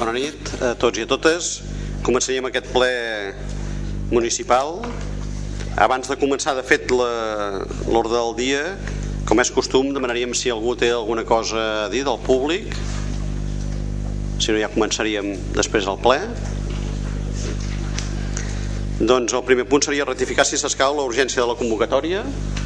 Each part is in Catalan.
Bona nit a tots i a totes. Començaríem aquest ple municipal. Abans de començar, de fet, l'ordre del dia, com és costum, demanaríem si algú té alguna cosa a dir del públic. Si no, ja començaríem després el ple. Doncs el primer punt seria ratificar, si s'escau, la urgència de la convocatòria.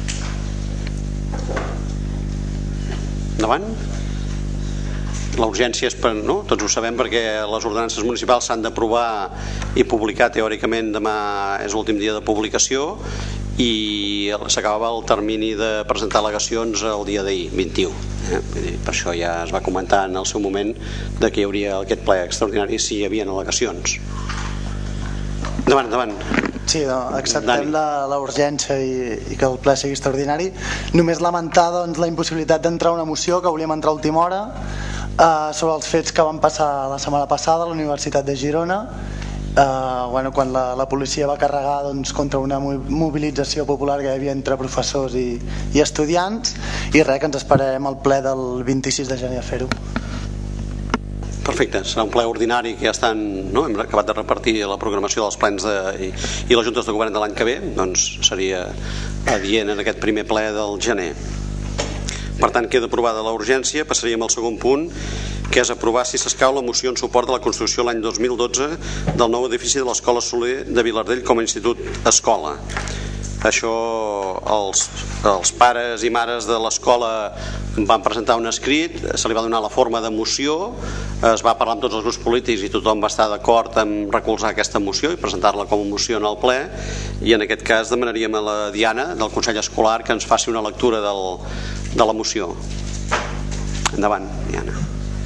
Endavant. La urgència és tots ho sabem, perquè les ordenances municipals s'han d'aprovar i publicar teòricament. Demà és l'últim dia de publicació i s'acabava el termini de presentar al·legacions el dia d'ahir, 21. Per això ja es va comentar en el seu moment de que hi hauria aquest ple extraordinari si hi havia al·legacions. Endavant. Sí, acceptem la urgència i que el ple sigui extraordinari. Només lamentar la impossibilitat d'entrar una moció que volíem entrar a última hora sobre els fets que van passar la setmana passada a la Universitat de Girona, quan la policia va carregar contra una mobilització popular que hi havia entre professors i estudiants, i res, que ens esperarem al ple del 26 de gener a fer-ho. Perfecte, serà un ple ordinari que ja hem acabat de repartir la programació dels plens i les juntes de govern de l'any que ve, doncs seria adient en aquest primer ple del gener. Per tant, queda aprovada la urgència. Passaríem al segon punt, que és aprovar, si s'escau, la moció en suport a la construcció l'any 2012 del nou edifici de l'Escola Soler de Vilardell com a institut escola. Això els pares i mares de l'escola van presentar un escrit, se li va donar la forma de moció, es va parlar amb tots els grups polítics i tothom va estar d'acord en recolzar aquesta moció i presentar-la com a moció en el ple, i en aquest cas demanaríem a la Diana del Consell Escolar que ens faci una lectura de la moció. Endavant, Diana.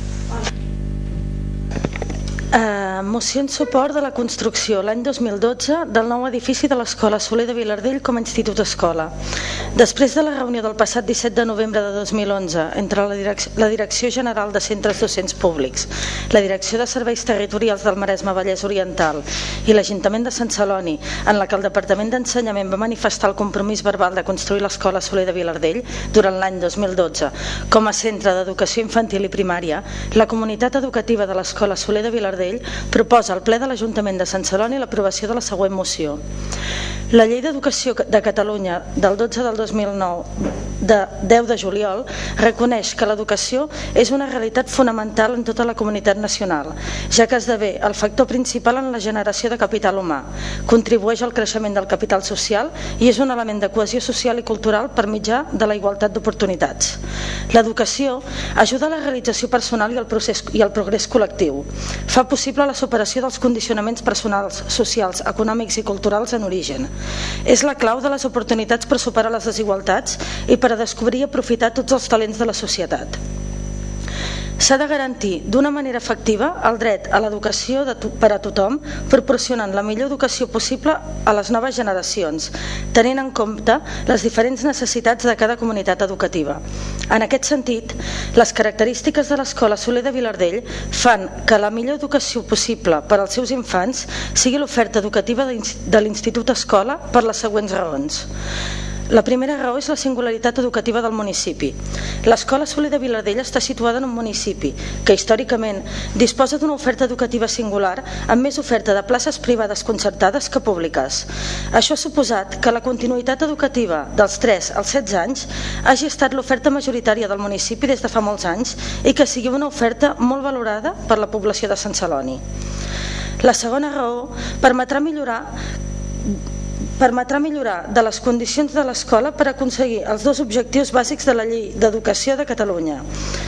Moció en suport de la construcció l'any 2012 del nou edifici de l'Escola Soler de Vilardell com a institut escola. Després de la reunió del passat 17 de novembre de 2011 entre la Direcció General de Centres Docents Públics, la Direcció de Serveis Territorials del Maresme Vallès Oriental i l'Ajuntament de Sant Celoni, en la que el Departament d'Ensenyament va manifestar el compromís verbal de construir l'Escola Soler de Vilardell durant l'any 2012 com a centre d'educació infantil i primària, la comunitat educativa de l'Escola Soler de Vilardell proposa al ple de l'Ajuntament de Sant Celoni l'aprovació de la següent moció. La Llei d'Educació de Catalunya del 12 del 2009 de 10 de juliol reconeix que l'educació és una realitat fonamental en tota la comunitat nacional, ja que esdevé el factor principal en la generació de capital humà, contribueix al creixement del capital social i és un element de cohesió social i cultural per mitjà de la igualtat d'oportunitats. L'educació ajuda a la realització personal i al progrés col·lectiu, fa possible la superació dels condicionaments personals, socials, econòmics i culturals en origen. És la clau de les oportunitats per superar les desigualtats i per a descobrir i aprofitar tots els talents de la societat. S'ha de garantir d'una manera efectiva el dret a l'educació per a tothom, proporcionant la millor educació possible a les noves generacions, tenint en compte les diferents necessitats de cada comunitat educativa. En aquest sentit, les característiques de l'Escola Soler de Vilardell fan que la millor educació possible per als seus infants sigui l'oferta educativa de l'Institut Escola per les següents raons. La primera raó és la singularitat educativa del municipi. L'Escola Soler de Vilardell està situada en un municipi que històricament disposa d'una oferta educativa singular amb més oferta de places privades concertades que públiques. Això ha suposat que la continuïtat educativa dels 3 als 16 anys hagi estat l'oferta majoritària del municipi des de fa molts anys i que sigui una oferta molt valorada per la població de Sant Celoni. La segona raó permetrà millorar de les condicions de l'escola per aconseguir els dos objectius bàsics de la Llei d'Educació de Catalunya.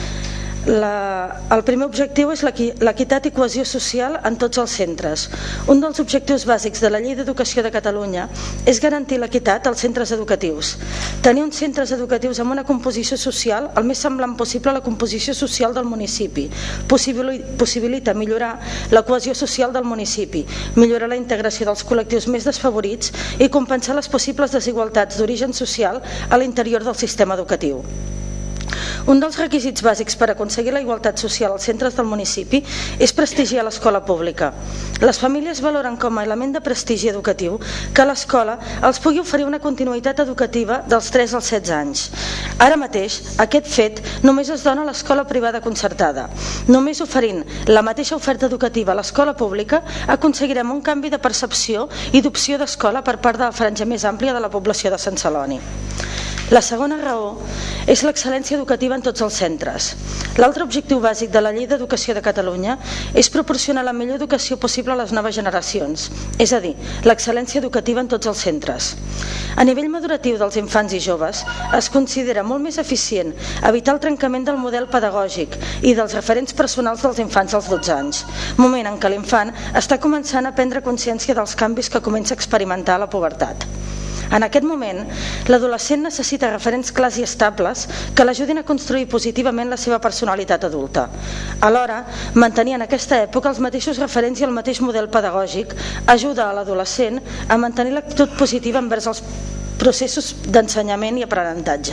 El primer objectiu és l'equitat i cohesió social en tots els centres. Un dels objectius bàsics de la Llei d'Educació de Catalunya és garantir l'equitat als centres educatius. Tenir uns centres educatius amb una composició social el més semblant possible a la composició social del municipi possibilita millorar la cohesió social del municipi, millorar la integració dels col·lectius més desfavorits i compensar les possibles desigualtats d'origen social a l'interior del sistema educatiu. Un dels requisits bàsics per aconseguir la igualtat social als centres del municipi és prestigiar l'escola pública. Les famílies valoren com a element de prestigi educatiu que l'escola els pugui oferir una continuïtat educativa dels 3 als 16 anys. Ara mateix, aquest fet només es dona a l'escola privada concertada. Només oferint la mateixa oferta educativa a l'escola pública aconseguirem un canvi de percepció i d'opció d'escola per part de la franja més àmplia de la població de Sant Celoni. La segona raó és l'excel·lència educativa en tots els centres. L'altre objectiu bàsic de la Llei d'Educació de Catalunya és proporcionar la millor educació possible a les noves generacions, és a dir, l'excel·lència educativa en tots els centres. A nivell maduratiu dels infants i joves, es considera molt més eficient evitar el trencament del model pedagògic i dels referents personals dels infants als 12 anys, moment en què l'infant està començant a prendre consciència dels canvis que comença a experimentar a la pubertat. En aquest moment, l'adolescent necessita referents clars i estables que l'ajudin a construir positivament la seva personalitat adulta. Alhora, mantenir en aquesta època els mateixos referents i el mateix model pedagògic ajuda a l'adolescent a mantenir l'actitud positiva envers els processos d'ensenyament i aprenentatge.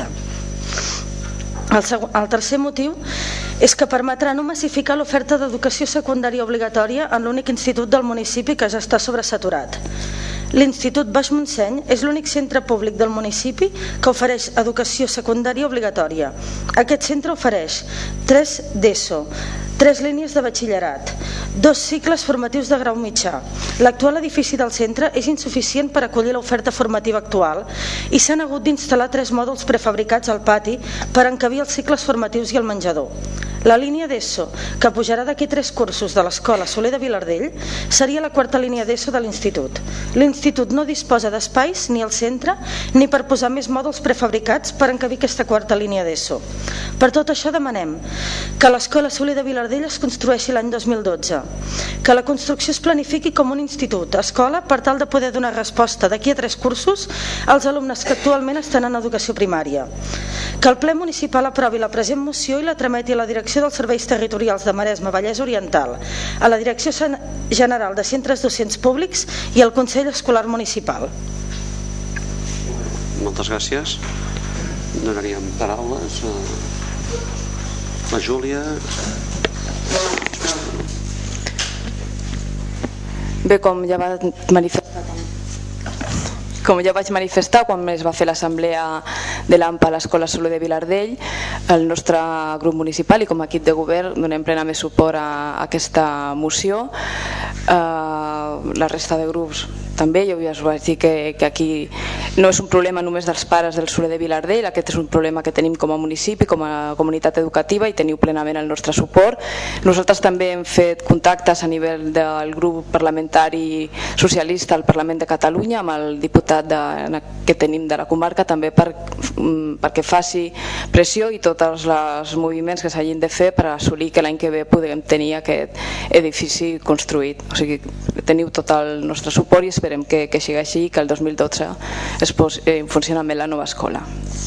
El tercer motiu és que permetrà no massificar l'oferta d'educació secundària obligatòria en l'únic institut del municipi que ja està sobresaturat. L'Institut Baix Montseny és l'únic centre públic del municipi que ofereix educació secundària obligatòria. Aquest centre ofereix 3 d'ESO, 3 línies de batxillerat, 2 cicles formatius de grau mitjà. L'actual edifici del centre és insuficient per acollir l'oferta formativa actual i s'han hagut d'instal·lar 3 mòduls prefabricats al pati per encabir els cicles formatius i el menjador. La línia d'ESO, que pujarà d'aquí 3 cursos de l'Escola Soler de Vilardell, seria la 4a línia d'ESO de l'Institut. L'Institut no disposa d'espais ni al centre ni per posar més mòduls prefabricats per encabir aquesta 4a línia d'ESO. Per tot això demanem que l'Escola Soler de Vilardell es construeixi l'any 2012, que la construcció es planifiqui com un institut, escola, per tal de poder donar resposta d'aquí a 3 cursos als alumnes que actualment estan en educació primària, que el ple municipal aprovi la present moció i la trameti a la Direcció dels Serveis Territorials de Maresme Vallès Oriental, a la Direcció General de Centres Docents Públics i al Consell Escolar Municipal. Moltes gràcies. Donaríem paraules a la Júlia. Bé, com ja vaig manifestar quan es va fer l'assemblea de l'AMPA a l'Escola Soler de Vilardell, el nostre grup municipal i com a equip de govern donem plenament suport a aquesta moció. La resta de grups també, jo ja us vaig dir que aquí no és un problema només dels pares del Soler de Vilardell, aquest és un problema que tenim com a municipi, com a comunitat educativa, i teniu plenament el nostre suport. Nosaltres també hem fet contactes a nivell del grup parlamentari socialista al Parlament de Catalunya amb el diputat que tenim de la comarca també perquè faci pressió i tots els moviments que s'hagin de fer per assolir que l'any que ve podem tenir aquest edifici construït. O sigui, teniu tot el nostre suport i esperem que sigui així i que el 2012 es posi en funcionament la nova escola.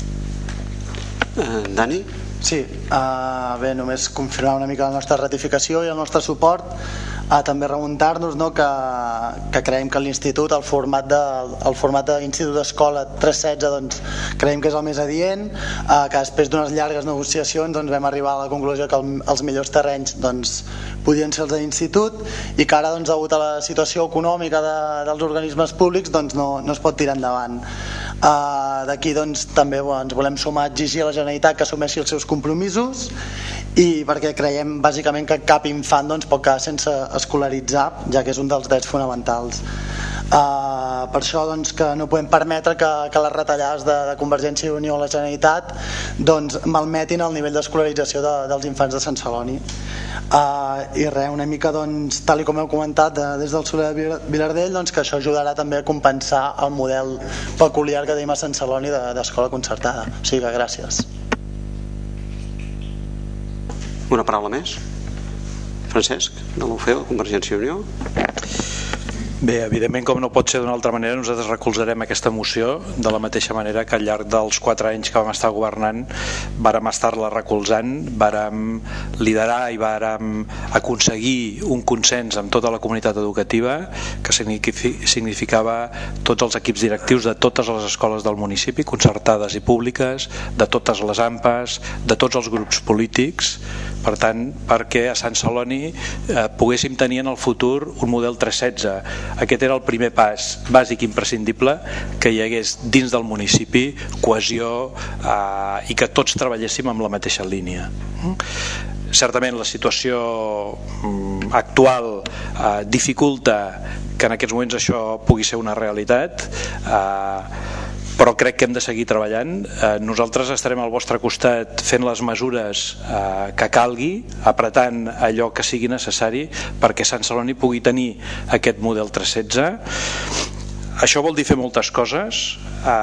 Dani? Sí, bé, només confirmar una mica la nostra ratificació i el nostre suport. També remuntar-nos que creiem que l'institut, el format d'institut d'escola 316, doncs, creiem que és el més adient, que després d'unes llargues negociacions doncs, vam arribar a la conclusió que els millors terrenys doncs, podien ser els de l'institut i que ara, doncs, degut a la situació econòmica dels organismes públics doncs, no es pot tirar endavant. D'aquí doncs, també ens volem sumar a exigir a la Generalitat que assumeixi els seus compromisos i perquè creiem bàsicament que cap infant doncs, pot quedar sense escolaritzar, ja que és un dels drets fonamentals. Per això doncs, que no podem permetre que les retallades de Convergència i Unió a la Generalitat doncs, malmetin el nivell d'escolarització dels infants de Sant Celoni. I res, una mica doncs, tal com heu comentat des del Soler de Vilardell, doncs, que això ajudarà també a compensar el model peculiar que tenim a Sant Celoni d'escola concertada. O sigui que gràcies. Una paraula més? Francesc, de l'UFEO, Convergència i Unió. Bé, evidentment, com no pot ser d'una altra manera, nosaltres recolzarem aquesta moció de la mateixa manera que al llarg dels 4 anys que vam estar governant vàrem estar-la recolzant, vàrem liderar i vàrem aconseguir un consens amb tota la comunitat educativa que significava tots els equips directius de totes les escoles del municipi, concertades i públiques, de totes les AMPAs, de tots els grups polítics, per tant, perquè a Sant Celoni poguéssim tenir en el futur un model 316. Aquest era el primer pas bàsic imprescindible, que hi hagués dins del municipi cohesió i que tots treballéssim amb la mateixa línia. Certament la situació actual dificulta que en aquests moments això pugui ser una realitat, però crec que hem de seguir treballant. Nosaltres estarem al vostre costat fent les mesures que calgui, apretant allò que sigui necessari perquè Sant Celoni pugui tenir aquest model 316. Això vol dir fer moltes coses,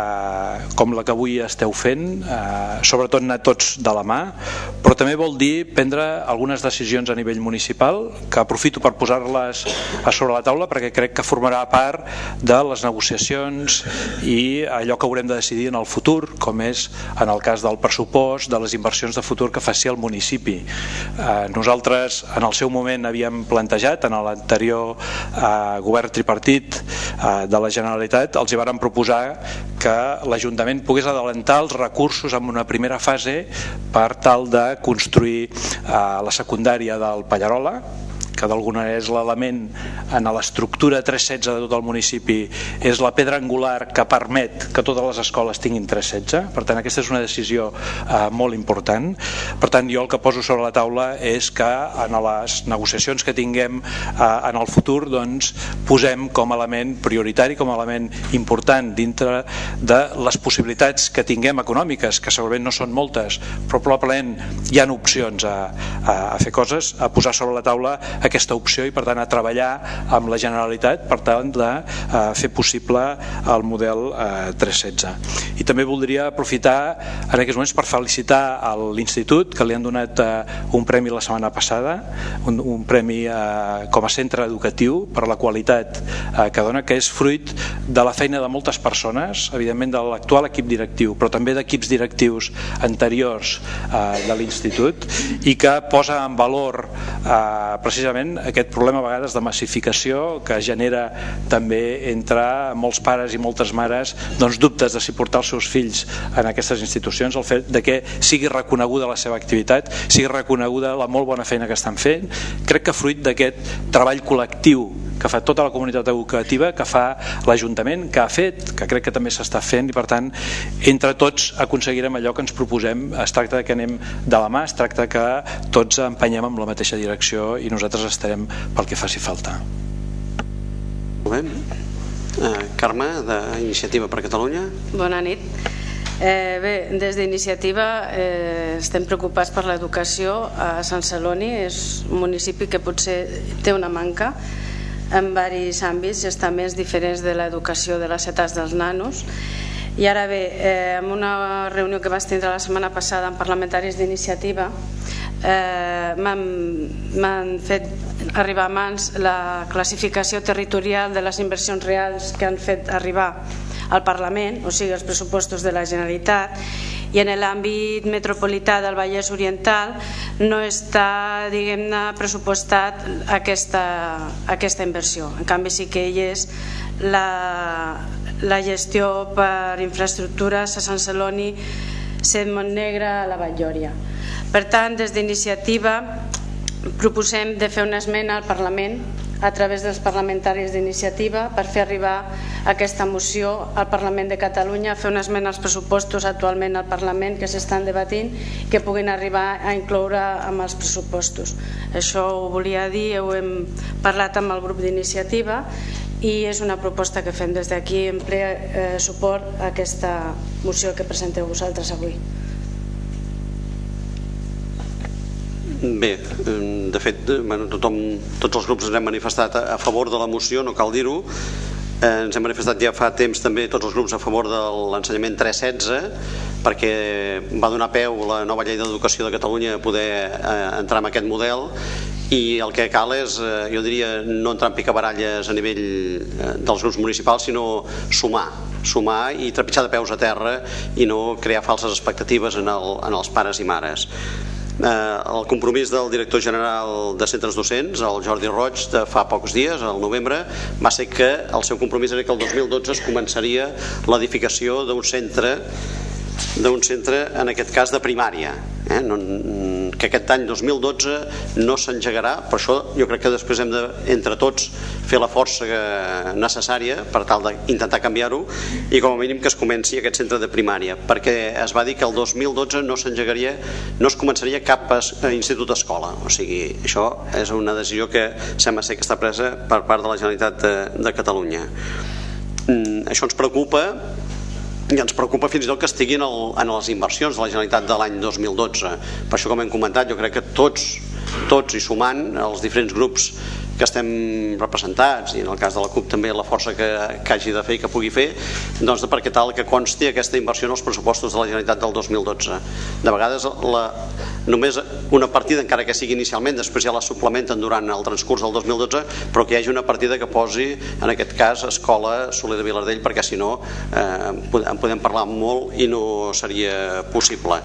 com la que avui esteu fent, sobretot anar tots de la mà, però també vol dir prendre algunes decisions a nivell municipal, que aprofito per posar-les a sobre la taula perquè crec que formarà part de les negociacions i allò que haurem de decidir en el futur, com és en el cas del pressupost, de les inversions de futur que faci el municipi. Nosaltres en el seu moment havíem plantejat, en l'anterior govern tripartit de la Generalitat, els hi vàrem proposar que l'Ajuntament pogués adelantar els recursos en una primera fase per tal de construir la secundària del Pallarola, que d'alguna manera és l'element en l'estructura 316 de tot el municipi, és la pedra angular que permet que totes les escoles tinguin 316. Per tant, aquesta és una decisió molt important. Per tant, jo el que poso sobre la taula és que en les negociacions que tinguem en el futur, doncs, posem com a element prioritari, com a element important dintre de les possibilitats que tinguem econòmiques, que segurament no són moltes, però probablement hi ha opcions a fer coses, a posar sobre la taula aquesta opció i per tant a treballar amb la Generalitat per tant de fer possible el model 316. I també voldria aprofitar en aquests moments per felicitar a l'Institut, que li han donat un premi la setmana passada, un premi com a centre educatiu per la qualitat que dona, que és fruit de la feina de moltes persones, evidentment de l'actual equip directiu, però també d'equips directius anteriors de l'Institut, i que posa en valor precisament aquest problema a vegades de massificació que genera també entre molts pares i moltes mares doncs dubtes de si portar els seus fills en aquestes institucions, el fet de que sigui reconeguda la seva activitat, sigui reconeguda la molt bona feina que estan fent. Crec que fruit d'aquest treball col·lectiu que fa tota la comunitat educativa, que fa l'Ajuntament, que ha fet, que crec que també s'està fent, i per tant entre tots aconseguirem allò que ens proposem. Es tracta que anem de la mà, es tracta que tots empenyem en la mateixa direcció i nosaltres estarem pel que faci falta. Molt bé. Carme, d'Iniciativa per Catalunya. Bona nit. Bé, des d'Iniciativa estem preocupats per l'educació a Sant Celoni. És un municipi que potser té una manca en diversos àmbits i estaments diferents de l'educació de les edats dels nanos. I ara bé, en una reunió que vaig tindre la setmana passada amb parlamentaris d'Iniciativa, m'han fet arribar a mans la classificació territorial de les inversions reals que han fet arribar al Parlament, o sigui, els pressupostos de la Generalitat, i en l'àmbit metropolità del Vallès Oriental no està, diguem-ne, pressupostat aquesta inversió. En canvi sí que hi és la gestió per infraestructures a Sant Celoni, Set Montnegre, a la Vall-lloria. Per tant, des d'Iniciativa proposem de fer una esmena al Parlament a través dels parlamentaris d'Iniciativa per fer arribar aquesta moció al Parlament de Catalunya, fer una esmena als pressupostos actualment al Parlament que s'estan debatint, que puguin arribar a incloure amb els pressupostos. Això ho volia dir, ho hem parlat amb el grup d'Iniciativa i és una proposta que fem des d'aquí en ple suport a aquesta moció que presenteu vosaltres avui. Bé, de fet, tots els grups ens hem manifestat a favor de la moció, no cal dir-ho. Ens hem manifestat ja fa temps també tots els grups a favor de l'ensenyament 316 perquè va donar peu la nova llei d'educació de Catalunya a poder entrar en aquest model i el que cal és, jo diria, no entrar en picabaralles a nivell dels grups municipals, sinó sumar i trepitjar de peus a terra i no crear falses expectatives en els pares i mares. El compromís del director general de centres docents, el Jordi Roig, de fa pocs dies, al novembre, va ser que el seu compromís era que el 2012 es començaria l'edificació d'un centre, en aquest cas de primària, que aquest any 2012 no s'engegarà. Per això jo crec que després hem de, entre tots, fer la força necessària per tal d'intentar canviar-ho i com a mínim que es comenci aquest centre de primària, perquè es va dir que el 2012 no s'engegaria, no es començaria cap institut escola. O sigui, això és una decisió que sembla ser que està presa per part de la Generalitat de Catalunya. Això ens preocupa, i ens preocupa fins i tot que estiguin en les inversions de la Generalitat de l'any 2012. Per això, com hem comentat, jo crec que tots i sumant els diferents grups que estem representats, i en el cas de la CUP també la força que hagi de fer i que pugui fer, doncs perquè tal que consti aquesta inversió en els pressupostos de la Generalitat del 2012. De vegades només una partida, encara que sigui inicialment, després ja la suplementen durant el transcurs del 2012, però que hi hagi una partida que posi, en aquest cas, Escola Soler de Vilardell, perquè si no en podem parlar molt i no seria possible.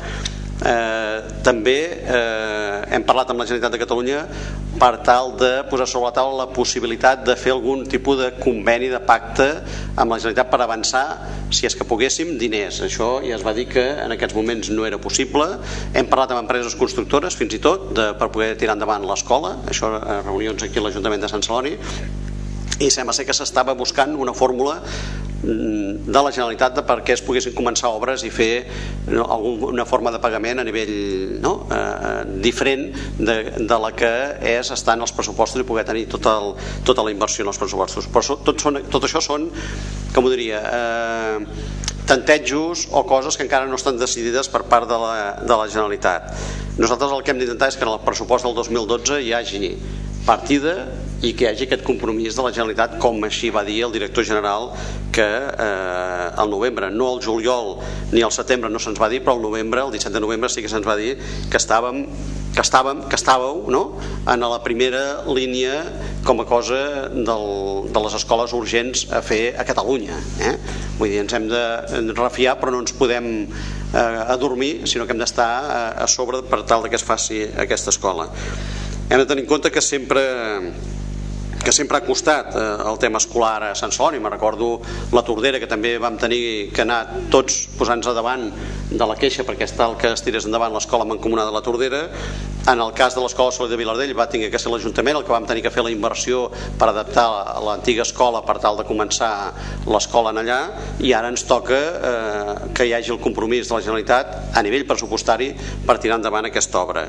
També hem parlat amb la Generalitat de Catalunya per tal de posar sobre la taula la possibilitat de fer algun tipus de conveni, de pacte amb la Generalitat per avançar, si és que poguéssim, diners. Això ja es va dir que en aquests moments no era possible. Hem parlat amb empreses constructores fins i tot per poder tirar endavant l'escola, això a reunions aquí a l'Ajuntament de Sant Celoni, i sembla ser que s'estava buscant una fórmula de la Generalitat perquè es poguessin començar obres i fer alguna forma de pagament a nivell diferent de la que és estar en els pressupostos i poder tenir tota la inversió en els pressupostos. Però tot això són, com ho diria, tantejos o coses que encara no estan decidides per part de la Generalitat. Nosaltres el que hem d'intentar és que en el pressupost del 2012 hi hagi partida i que hi hagi aquest compromís de la Generalitat, com així va dir el director general, que al novembre, no al juliol ni al setembre no se'ns va dir, però al novembre, el 17 de novembre sí que se'ns va dir que estàveu en la primera línia com a cosa de les escoles urgents a fer a Catalunya. Vull dir, ens hem de refiar, però no ens podem adormir, sinó que hem d'estar a sobre per tal que es faci aquesta escola. Hem de tenir en compte que sempre ha costat el tema escolar a Sant Celoni. Me recordo la Tordera, que també vam tenir que anar tots posant-nos a davant de la queixa perquè és tal que es tirés endavant l'escola mancomunada de la Tordera. En el cas de l'escola Soler de Vilardell va tenir que ser l'Ajuntament el que vam tenir que fer la inversió per adaptar l'antiga escola per tal de començar l'escola en allà, i ara ens toca que hi hagi el compromís de la Generalitat a nivell pressupostari per tirar endavant aquesta obra.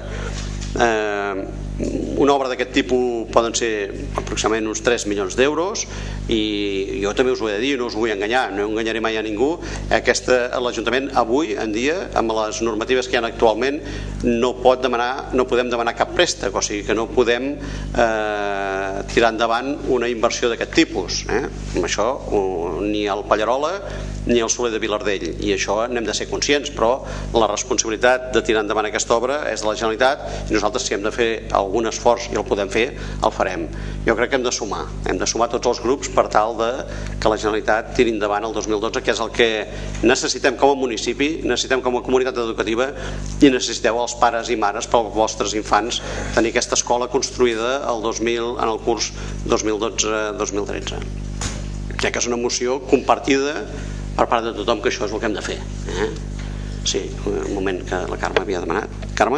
Una obra d'aquest tipus poden ser aproximadament uns 3 milions d'euros, i jo també us ho he de dir, no us vull enganyar, no enganyaré mai a ningú. L'Ajuntament avui en dia, amb les normatives que hi ha actualment, no podem demanar cap préstec, o sigui que no podem tirar endavant una inversió d'aquest tipus. Amb això ni el Pallarola ni el Soler de Vilardell, i això n'hem de ser conscients, però la responsabilitat de tirar endavant aquesta obra és de la Generalitat, i nosaltres, si hem de fer algun esforç i el podem fer, el farem. Jo crec que hem de sumar tots els grups per tal que la Generalitat tiri endavant el 2012, que és el que necessitem com a municipi, necessitem com a comunitat educativa, i necessiteu els pares i mares pels vostres infants tenir aquesta escola construïda en el curs 2012-2013. Crec que és una moció compartida per part de tothom, que això és el que hem de fer. Sí, un moment, que la Carme havia demanat. Carme?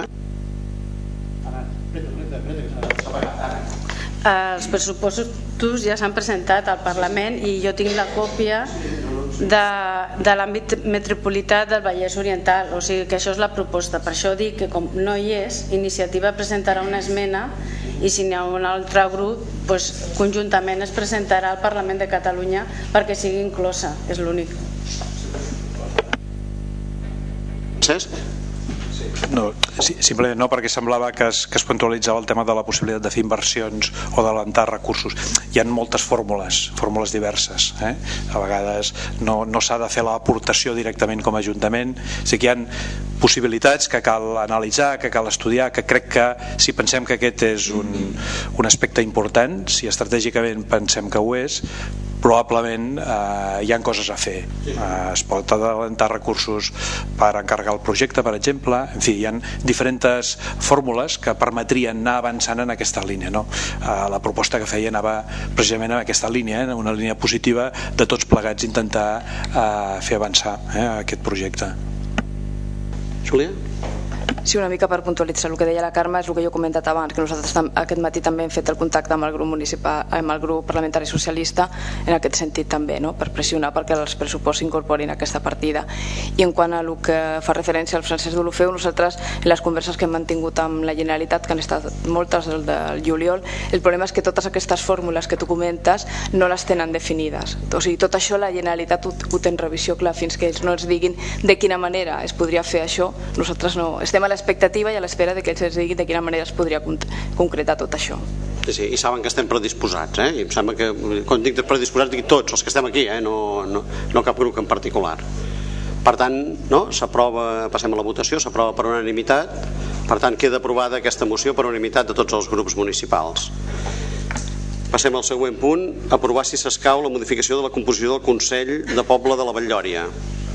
Els pressupostos ja s'han presentat al Parlament i jo tinc la còpia de l'àmbit metropolità del Vallès Oriental, o sigui que això és la proposta. Per això dic que com no hi és, Iniciativa presentarà una esmena, i si n'hi ha un altre grup, conjuntament es presentarà al Parlament de Catalunya perquè sigui inclosa, és l'únic. Cesc? No, Sí, simplement no, perquè semblava que es puntualitzava el tema de la possibilitat de fer inversions o d'alentar recursos. Hi ha moltes fórmules diverses. A vegades no s'ha de fer l'aportació directament com a Ajuntament. Sí que hi ha possibilitats que cal analitzar, que cal estudiar, que crec que si pensem que aquest és un aspecte important, si estratègicament pensem que ho és, probablement hi ha coses a fer. Es pot adelantar recursos per encarregar el projecte, per exemple. En fi, hi ha diferents fórmules que permetrien anar avançant en aquesta línia, no? La proposta que feia anava precisament en aquesta línia, en una línia positiva de tots plegats intentar fer avançar aquest projecte. Júlia? Sí, una mica per puntualitzar el que deia la Carme, és el que jo he comentat abans, que nosaltres aquest matí també hem fet el contacte amb el grup municipal, amb el grup parlamentari socialista en aquest sentit també, no? Per pressionar perquè els pressupostos incorporin aquesta partida. I en quant a el que fa referència al Francesc Deulofeu, nosaltres en les converses que hem mantingut amb la Generalitat, que han estat moltes del juliol, el problema és que totes aquestes fórmules que tu comentes no les tenen definides. O sigui, tot això la Generalitat ho té en revisió, clar, fins que ells no ens diguin de quina manera es podria fer això, nosaltres no estem a l'expectativa i a l'espera que ells ens diguin de quina manera es podria concretar tot això. Sí, i saben que estem predisposats, i em sembla que quan dic predisposats dic tots els que estem aquí, no cap grup en particular. Per tant, s'aprova, passem a la votació, s'aprova per unanimitat, per tant queda aprovada aquesta moció per unanimitat de tots els grups municipals. Passem al següent punt, aprovar si s'escau la modificació de la composició del Consell de Poble de la Batllòria.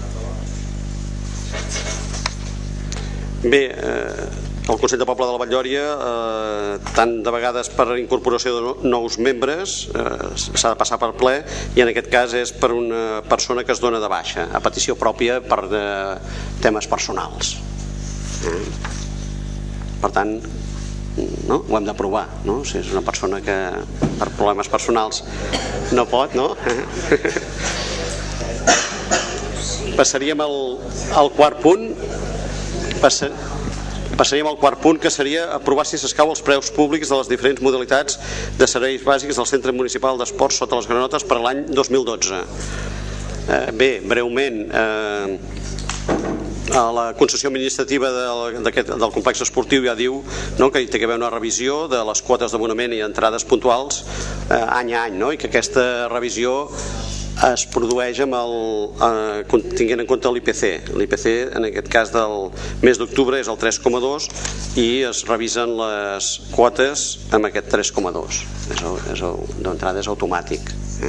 Bé, el Consell de Poble de la Batllòria, tant de vegades per incorporació de nous membres, s'ha de passar per ple, i en aquest cas és per una persona que es dona de baixa, a petició pròpia per temes personals. Per tant, ho hem d'aprovar, si és una persona que per problemes personals no pot, Passaríem al quart punt. Passaríem al quart punt, que seria aprovar si s'escau els preus públics de les diferents modalitats de serveis bàsics del Centre Municipal d'Esports sota les granotes per a l'any 2012. Bé, breument, la concessió administrativa del complex esportiu ja diu que hi té que haver una revisió de les quotes d'abonament i entrades puntuals any a any, i que aquesta revisió es produeix tenint en compte l'IPC. L'IPC en aquest cas del mes d'octubre és el 3,2 i es revisen les quotes amb aquest 3,2. D'entrada és automàtic.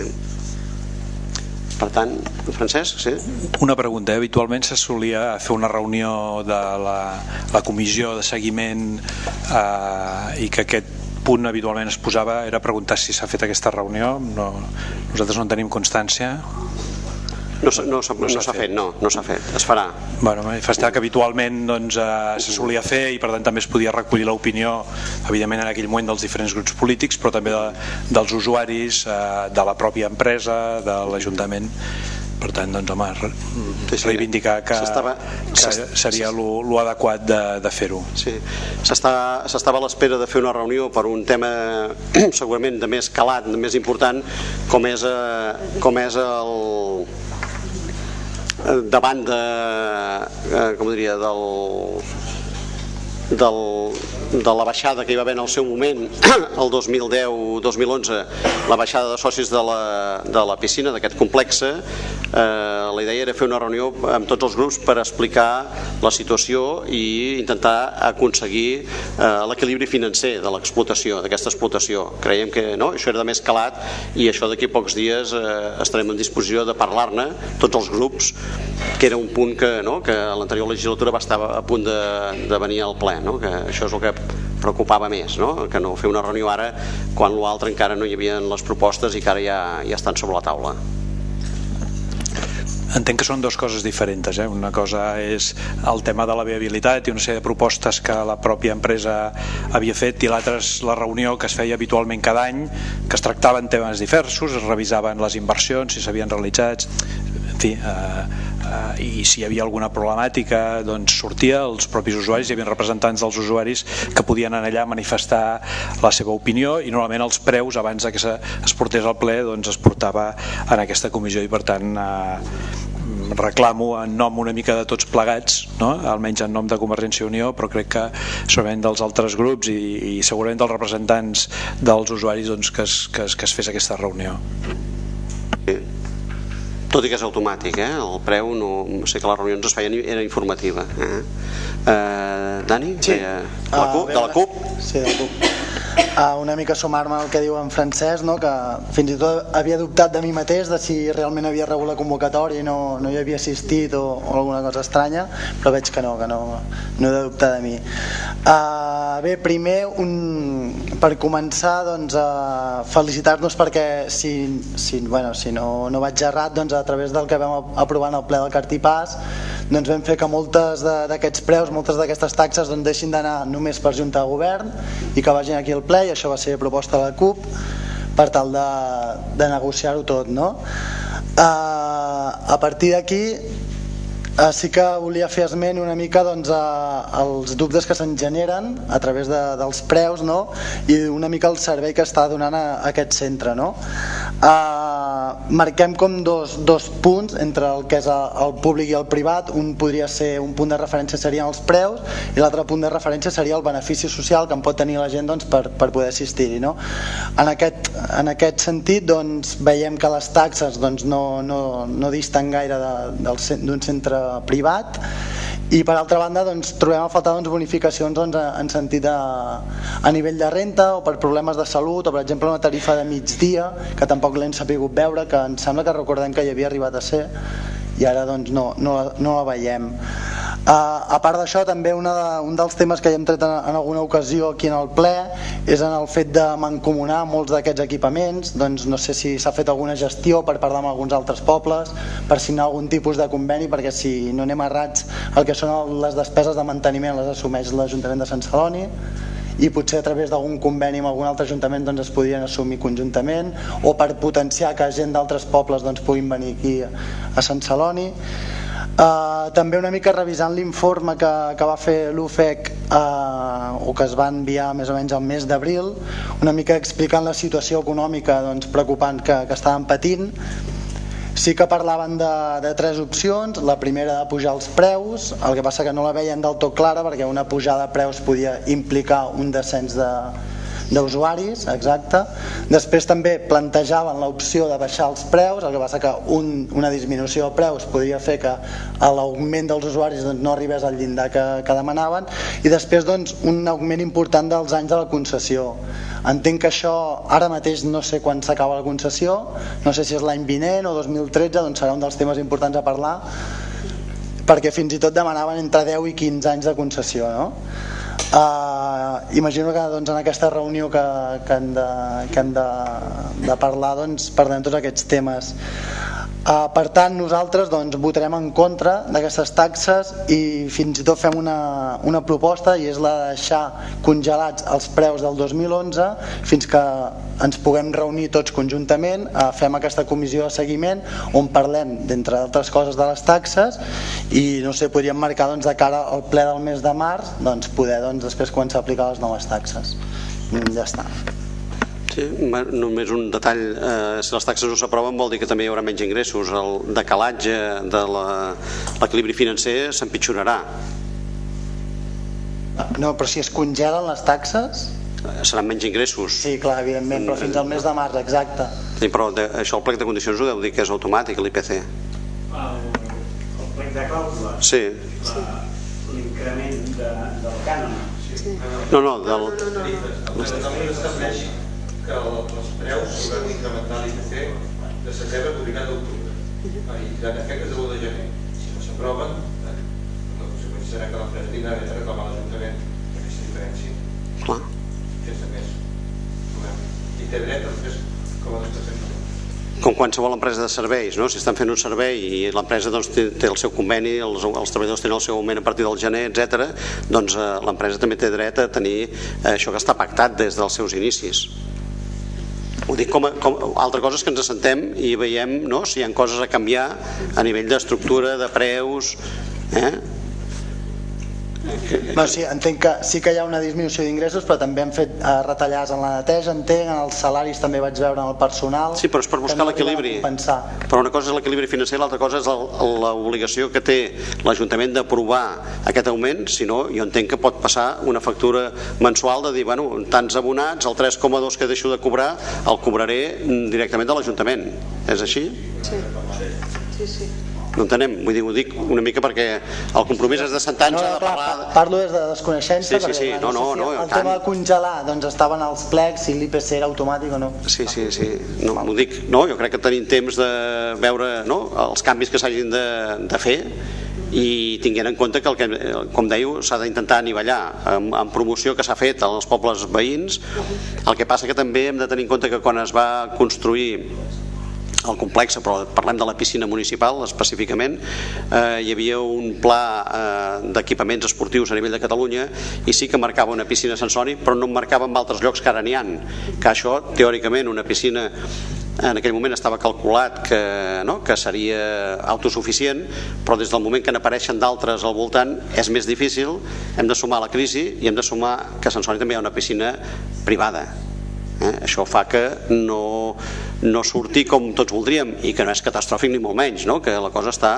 Per tant, Francesc, sí? Una pregunta. Habitualment se solia fer una reunió de la comissió de seguiment i que aquest punt habitualment es posava, era preguntar si s'ha fet aquesta reunió. Nosaltres no en tenim constància. No s'ha fet, es farà. Manifestar que habitualment se solia fer i per tant també es podia recollir l'opinió, evidentment en aquell moment dels diferents grups polítics, però també dels usuaris, de la pròpia empresa, de l'Ajuntament. Per tant, reivindicar que seria l'adequat de fer-ho. Sí, s'estava a l'espera de fer una reunió per un tema segurament de més calat, de més important, com és el davant de la baixada que hi va haver en el seu moment el 2010-2011, la baixada de socis de la piscina d'aquest complex. La idea era fer una reunió amb tots els grups per explicar la situació i intentar aconseguir l'equilibri financer de l'explotació, d'aquesta explotació. Creiem que això era de més calat i això d'aquí a pocs dies estarem en disposició de parlar-ne tots els grups, que era un punt que a l'anterior legislatura va estar a punt de venir al ple, que això és el que preocupava més, que no fer una reunió ara quan l'altre encara no hi havia les propostes i que ara ja estan sobre la taula. Entenc que són dues coses diferents. Una cosa és el tema de la viabilitat i una sèrie de propostes que la pròpia empresa havia fet, i l'altra és la reunió que es feia habitualment cada any, que es tractaven temes diversos, es revisaven les inversions, si s'havien realitzat, en fi, i si hi havia alguna problemàtica sortia, els propis usuaris, hi havia representants dels usuaris que podien anar allà a manifestar la seva opinió, i normalment els preus abans que es portés al ple es portava en aquesta comissió, i per tant reclamo en nom una mica de tots plegats, no? Almenys en nom de Convergència i Unió, però crec que segurament dels altres grups i segurament dels representants dels usuaris doncs, que es fes aquesta reunió. Sí. Tot i que és automàtic, el preu no sé que les reunions es feien, era informativa. Dani? Sí. De la CUP? Sí, de la CUP. Una mica sumar-me al que diu en Francesc, no? Que fins i tot havia dubtat de mi mateix de si realment havia rebut la convocatòria i no hi havia assistit o alguna cosa estranya, però veig que no he de dubtar de mi. Bé, primer per començar doncs, felicitar-nos perquè si no vaig errat, doncs, a través del que vam aprovar en el ple del Cartipàs doncs vam fer que moltes d'aquests preus, moltes d'aquestes taxes doncs deixin d'anar només per Junta de Govern i que vagin aquí al ple, i això va ser proposta de la CUP per tal de negociar-ho tot, no? A partir d'aquí sí que volia fer esment una mica doncs, als dubtes que se'n generen a través dels preus, no? I una mica el servei que està donant a aquest centre, no? Marquem com dos punts entre el que és el públic i el privat. Un podria ser, un punt de referència serien els preus i l'altre punt de referència seria el benefici social que en pot tenir la gent doncs, per poder assistir-hi, no? En aquest sentit doncs, veiem que les taxes doncs, no disten gaire d'un centre privat, i per altra banda doncs, trobem a faltar bonificacions en sentit a nivell de renta o per problemes de salut, o per exemple una tarifa de migdia que tampoc l'hem sapigut veure, que em sembla que recordem que hi havia arribat a ser i ara doncs, no la veiem. A part d'això, també un dels temes que ja hem tret en alguna ocasió aquí en el ple és en el fet de mancomunar molts d'aquests equipaments. Doncs no sé si s'ha fet alguna gestió per parlar amb alguns altres pobles, per signar algun tipus de conveni, perquè si no anem errats, el que són les despeses de manteniment les assumeix l'Ajuntament de Sant Celoni, i potser a través d'algun conveni amb algun altre ajuntament doncs, es podrien assumir conjuntament, o per potenciar que gent d'altres pobles doncs, puguin venir aquí a Sant Celoni. També una mica revisant l'informe que va fer l'UFEC o que es va enviar més o menys al mes d'abril, una mica explicant la situació econòmica doncs, preocupant que estaven patint. Sí que parlaven de tres opcions. La primera, de pujar els preus, el que passa que no la veien del tot clara perquè una pujada de preus podia implicar un descens d'usuaris, exacte. Després també plantejaven l'opció de baixar els preus, el que passa que una disminució de preus podria fer que l'augment dels usuaris doncs, no arribés al llindar que demanaven, i després doncs, un augment important dels anys de la concessió. Entenc que això ara mateix no sé quan s'acaba la concessió, no sé si és l'any vinent o 2013, doncs serà un dels temes importants a parlar, perquè fins i tot demanaven entre 10 i 15 anys de concessió, no? Imagino que doncs, en aquesta reunió que hem de parlar doncs, parlem tots aquests temes. Per tant, nosaltres doncs, votarem en contra d'aquestes taxes i fins i tot fem una proposta, i és la de deixar congelats els preus del 2011 fins que ens puguem reunir tots conjuntament, fem aquesta comissió de seguiment on parlem, d'entre altres coses, de les taxes, i no sé, podríem marcar doncs, de cara al ple del mes de març doncs, poder doncs, després començar a aplicar les noves taxes. Ja està. Sí, només un detall, si les taxes no s'aproven vol dir que també hi haurà menys ingressos, el decalatge de l'equilibri financer s'empitjorarà. No, però si es congelen les taxes seran menys ingressos. Sí, clar, evidentment, però fins al mes de març, exacte. Sí, però això el plec de condicions ho deu dir que és automàtic, l'IPC. El plec de clàusula? Sí. L'increment del cànon? No, estableix que els preus s'hauran d'incrementar l'IPC de setembre publicat a octubre i tindran efectes de l'1 de gener. Si no s'aproven, la conseqüència serà que l'empresa tindrà de reclamar a l'Ajuntament aquesta diferència. Clar. Sense més. I té dret després com a desplaçament. Com qualsevol empresa de serveis, no? Si estan fent un servei i l'empresa doncs, té el seu conveni, els treballadors tenen el seu augment a partir del gener, etc., doncs l'empresa també té dret a tenir això que està pactat des dels seus inicis. Ho dic com altra cosa és que ens assentem i veiem no? Si hi ha coses a canviar a nivell d'estructura, de preus, No, sí, entenc que sí que hi ha una disminució d'ingressos, però també han fet retallades en la neteja, entenc, en els salaris també vaig veure en el personal. Sí, però és per buscar l'equilibri. Però una cosa és l'equilibri financer, l'altra cosa és l'obligació que té l'Ajuntament d'aprovar aquest augment, si no, jo entenc que pot passar una factura mensual de dir, bueno, tants abonats, el 3,2 que deixo de cobrar, el cobraré directament de l'Ajuntament. És així? Sí, sí. No entenem, vull dir, ho dic una mica perquè el compromís és de sentar-nos a parlar... Parlo des de desconeixença, sí, perquè el tema de congelar estaven als plecs, si l'IPC era automàtic o no. Sí, no, ho dic, no, jo crec que tenim temps de veure els canvis que s'hagin de fer i tinguent en compte que, com dèieu, s'ha d'intentar anivellar amb promoció que s'ha fet als pobles veïns. El que passa que també hem de tenir en compte que quan es va construir el complex, però parlem de la piscina municipal específicament, hi havia un pla d'equipaments esportius a nivell de Catalunya i sí que marcava una piscina Sansoni, però no en marcava en altres llocs que ara n'hi ha, que això teòricament una piscina en aquell moment estava calculat que seria autosuficient, però des del moment que n'apareixen d'altres al voltant és més difícil. Hem de sumar la crisi i hem de sumar que a Sansoni també hi ha una piscina privada. Això fa que no surti com tots voldríem i que no és catastròfic ni molt menys, que la cosa està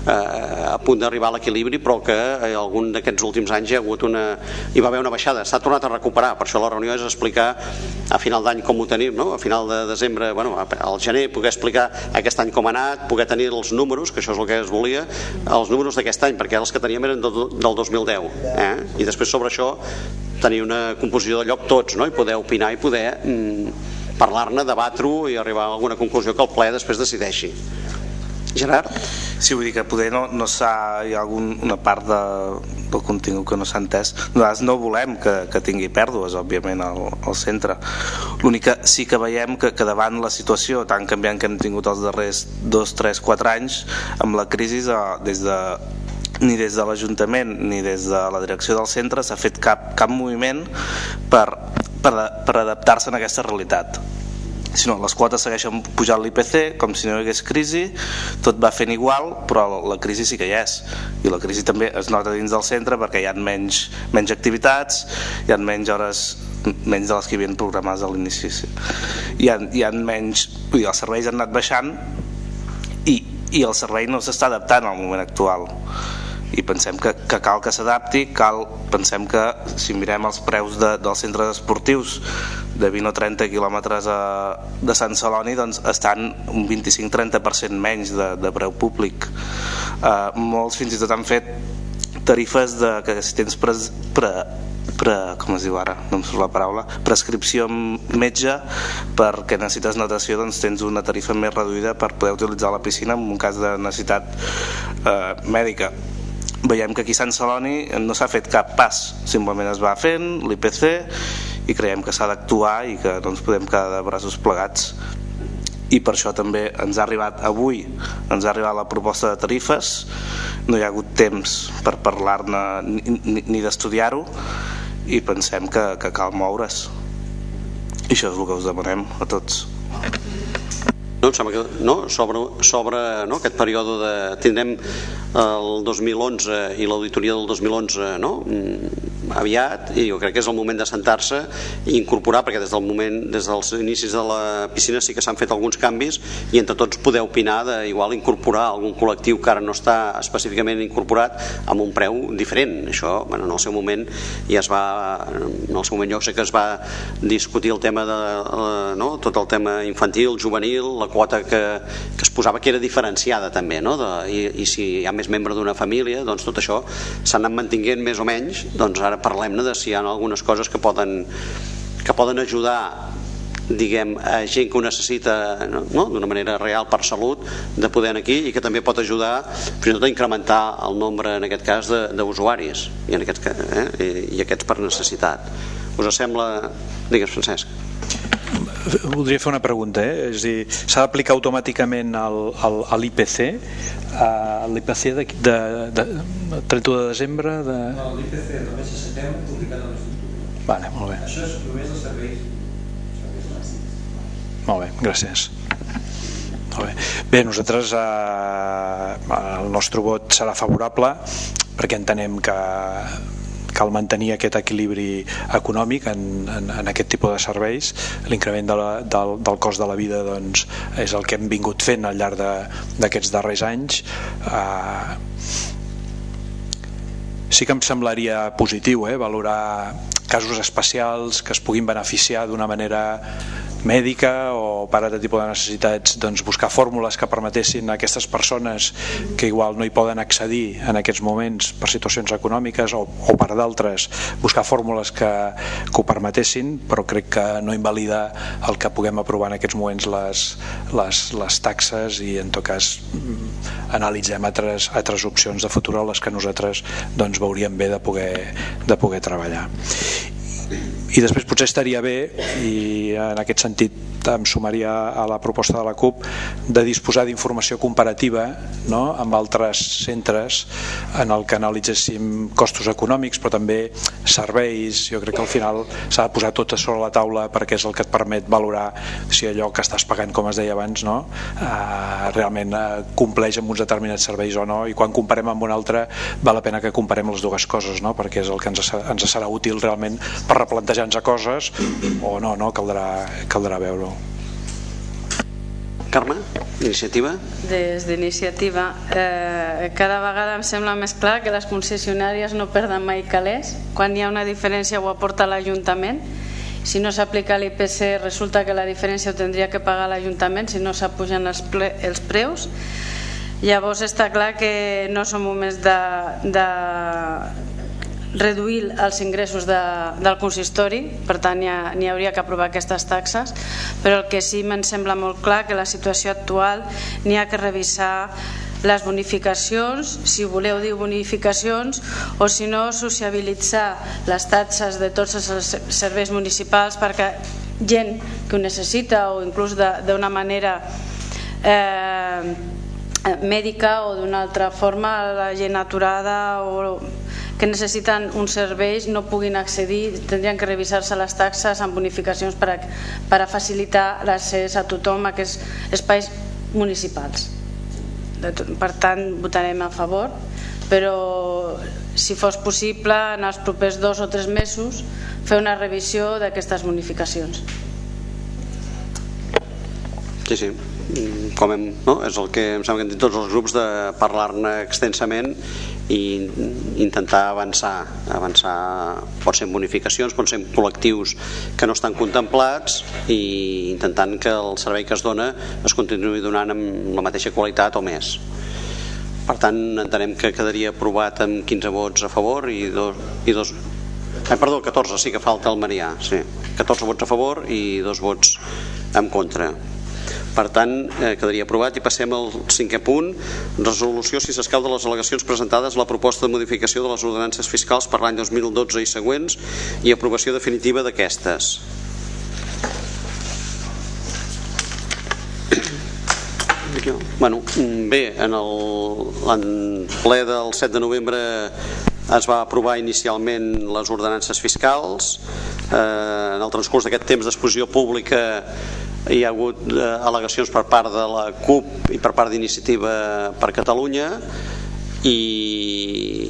a punt d'arribar a l'equilibri, però que algun d'aquests últims anys hi va haver una baixada, s'ha tornat a recuperar. Per això la reunió és explicar a final d'any com ho tenim, a final de desembre, al gener, poder explicar aquest any com ha anat, poder tenir els números, que això és el que es volia, els números d'aquest any, perquè els que teníem eren del 2010, i després sobre això tenir una composició de lloc tots, i poder opinar i poder parlar-ne, debatre-ho i arribar a alguna conclusió que el ple després decideixi. Gerard? Sí, vull dir que poder hi ha una part del contingut que no s'ha entès. Nosaltres no volem que tingui pèrdues, òbviament, al centre. L'únic que sí que veiem que davant la situació tan canviant que hem tingut els darrers 2, 3, 4 anys, amb la crisi ni des de l'Ajuntament ni des de la direcció del centre s'ha fet cap moviment per adaptar-se a aquesta realitat. Si no, les quotes segueixen pujant l'IPC com si no hi hagués crisi, tot va fent igual, però la crisi sí que hi és, i la crisi també es nota dins del centre perquè hi ha menys activitats, hi ha menys hores, menys de les que hi havia programades a l'inici, hi ha menys, vull dir, els serveis han anat baixant i el servei no s'està adaptant al moment actual, i pensem que cal que s'adapti. Pensem que si mirem els preus dels centres esportius de 20 o 30 quilòmetres de Sant Celoni, doncs estan un 25-30% menys de preu públic. Molts fins i tot han fet tarifes que si tens com es diu ara? No em surt la paraula. Prescripció amb metge perquè necessites natació, doncs tens una tarifa més reduïda per poder utilitzar la piscina en un cas de necessitat mèdica. Veiem que aquí a Sant Celoni no s'ha fet cap pas, simplement es va fent l'IPC i creiem que s'ha d'actuar i que no ens podem quedar de braços plegats. I per això també ens ha arribat avui, la proposta de tarifes. No hi ha hagut temps per parlar-ne ni d'estudiar-ho i pensem que cal moure's, i això és el que us demanem a tots. Em sembla que sobre aquest període tindrem el 2011 i l'auditoria del 2011 aviat, i jo crec que és el moment de sentar-se i incorporar, perquè des dels inicis de la piscina sí que s'han fet alguns canvis i entre tots poder opinar d'igual incorporar algun col·lectiu que ara no està específicament incorporat amb un preu diferent. Això en el seu moment jo sé que es va discutir el tema de tot el tema infantil, juvenil, la quota que es posava que era diferenciada també, i si hi ha més membres d'una família, doncs tot això s'ha anat mantinguent més o menys. Doncs ara parlem-ne de si hi ha algunes coses que poden ajudar, diguem, a gent que ho necessita d'una manera real per salut, de poder anar aquí, i que també pot ajudar fins i tot a incrementar el nombre, en aquest cas, d'usuaris i aquests per necessitat. Us sembla? Digues, Francesc. Voldria fer una pregunta, és a dir, s'ha d'aplicar automàticament a l'IPC, de 31 de desembre de... No, l'IPC del mes de setembre publicat a l'Estructura. Vale, molt bé. Això és només els serveis. Molt bé, gràcies. Molt bé. Bé, nosaltres el nostre vot serà favorable perquè entenem que cal mantenir aquest equilibri econòmic en aquest tipus de serveis. L'increment del cost de la vida doncs, és el que hem vingut fent al llarg d'aquests darrers anys. Sí que em semblaria positiu valorar casos especials que es puguin beneficiar d'una manera mèdica o per altre tipus de necessitats, doncs buscar fórmules que permetessin a aquestes persones que igual no hi poden accedir en aquests moments per situacions econòmiques o per d'altres, buscar fórmules que ho permetessin, però crec que no invalida el que puguem aprovar en aquests moments les taxes i en tot cas analitzem altres opcions de futur a les que nosaltres doncs, veuríem bé de poder treballar. I després potser estaria bé, i en aquest sentit em sumaria a la proposta de la CUP, de disposar d'informació comparativa, no?, amb altres centres en el que analitzéssim costos econòmics però també serveis. Jo crec que al final s'ha de posar tot sobre la taula perquè és el que et permet valorar si allò que estàs pagant, com es deia abans, no?, realment compleix amb uns determinats serveis o no, i quan comparem amb un altre val la pena que comparem les dues coses, no?, perquè és el que ens serà útil realment per replantejar-nos coses o no, caldrà veure-ho. Carme, iniciativa? Des d'iniciativa, cada vegada em sembla més clar que les concessionàries no perden mai calés. Quan hi ha una diferència ho aporta l'Ajuntament. Si no s'aplica l'IPC resulta que la diferència ho tindria que pagar l'Ajuntament si no s'apugen els preus. Llavors està clar que no som moments de reduir els ingressos del consistori, per tant n'hi hauria que aprovar aquestes taxes, però el que sí me'n sembla molt clar que la situació actual n'hi ha que revisar les bonificacions, si voleu dir bonificacions, o si no sociabilitzar les taxes de tots els serveis municipals perquè gent que ho necessita o inclús d'una manera mèdica o d'una altra forma, la gent aturada o que necessiten uns serveis no puguin accedir, tindrien que revisar-se les taxes amb bonificacions per a facilitar l'accés a tothom a aquests espais municipals. Per tant, votarem a favor, però si fos possible en els propers 2 o 3 mesos fer una revisió d'aquestes bonificacions. Sí, com és el que em sembla que hem dit tots els grups, de parlar-ne extensament i intentar avançar. Pot ser en bonificacions, pot ser en col·lectius que no estan contemplats, i intentant que el servei que es dona es continuï donant amb la mateixa qualitat o més. Per tant, entenem que quedaria aprovat amb 15 vots a favor i 14, sí que falta el Marià, sí, 14 vots a favor i 2 vots en contra. Per tant, quedaria aprovat. I passem al 5è punt, resolució si s'escau de les al·legacions presentades la proposta de modificació de les ordenances fiscals per l'any 2012 i següents i aprovació definitiva d'aquestes. Bé, en el ple del 7 de novembre es va aprovar inicialment les ordenances fiscals. En el transcurs d'aquest temps d'exposició pública hi ha hagut al·legacions per part de la CUP i per part d'Iniciativa per Catalunya i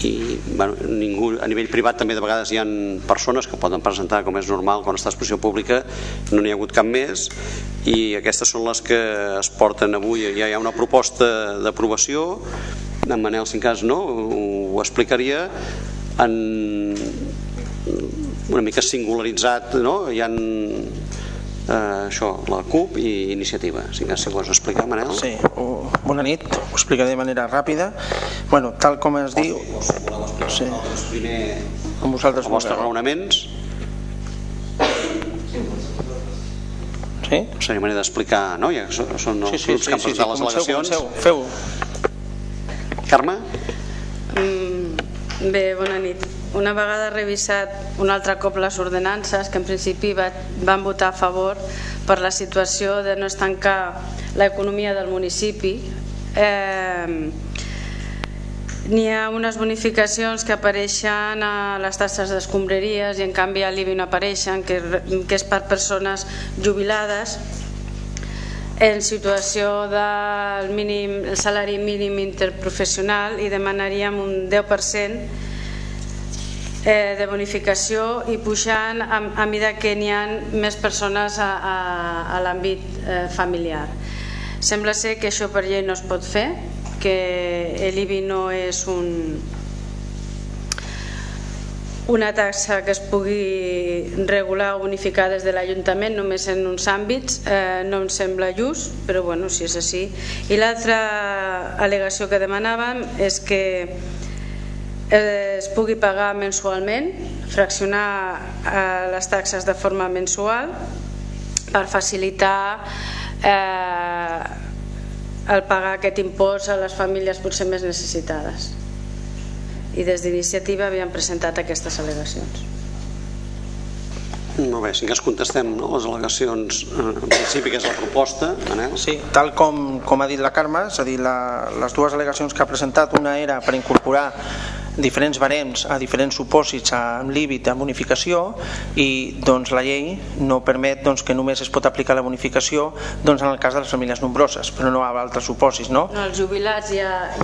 a nivell privat també de vegades hi ha persones que poden presentar, com és normal quan està a exposició pública. No n'hi ha hagut cap més i aquestes són les que es porten avui. Ja hi ha una proposta d'aprovació. En Manel, si en cas no, ho explicaria en una mica singularitzat, no? Hi ha això, la CUP i Iniciativa. Si vols explicar, Manel? Sí, bona nit, ho explicaré de manera ràpida. Bueno, tal com es diu... Sí. Amb vosaltres, els vostres raonaments. Sí? Seria manera d'explicar, no? Ja són els grups que han presentat les al·legacions. Feu-ho. Carme? Bé, bona nit. Una vegada revisat un altre cop les ordenances, que en principi van votar a favor per la situació de no estancar l'economia del municipi, n'hi ha unes bonificacions que apareixen a les taxes d'escombraries i en canvi a l'IBI no apareixen, que és per persones jubilades en situació del salari mínim interprofessional, i demanaríem un 10% de bonificació i pujant a mesura que n'hi ha més persones a l'àmbit familiar. Sembla ser que això per llei no es pot fer, que l'IBI no és una taxa que es pugui regular o bonificar des de l'Ajuntament només en uns àmbits. No em sembla just, però bueno, si és així. I l'altra al·legació que demanàvem és que es pugui pagar mensualment, fraccionar les taxes de forma mensual per facilitar el pagar aquest impost a les famílies potser més necessitades. I des d'Iniciativa havíem presentat aquestes al·legacions. Molt bé, si cas contestem les al·legacions, en principi que és la proposta, Manel. Sí, tal com ha dit la Carme, és a dir, les dues al·legacions que ha presentat, una era per incorporar diferents barems a diferents supòsits amb límit de bonificació i doncs la llei no permet que només es pot aplicar la bonificació en el cas de les famílies nombroses, però no a altres supòsits, no? No, els jubilats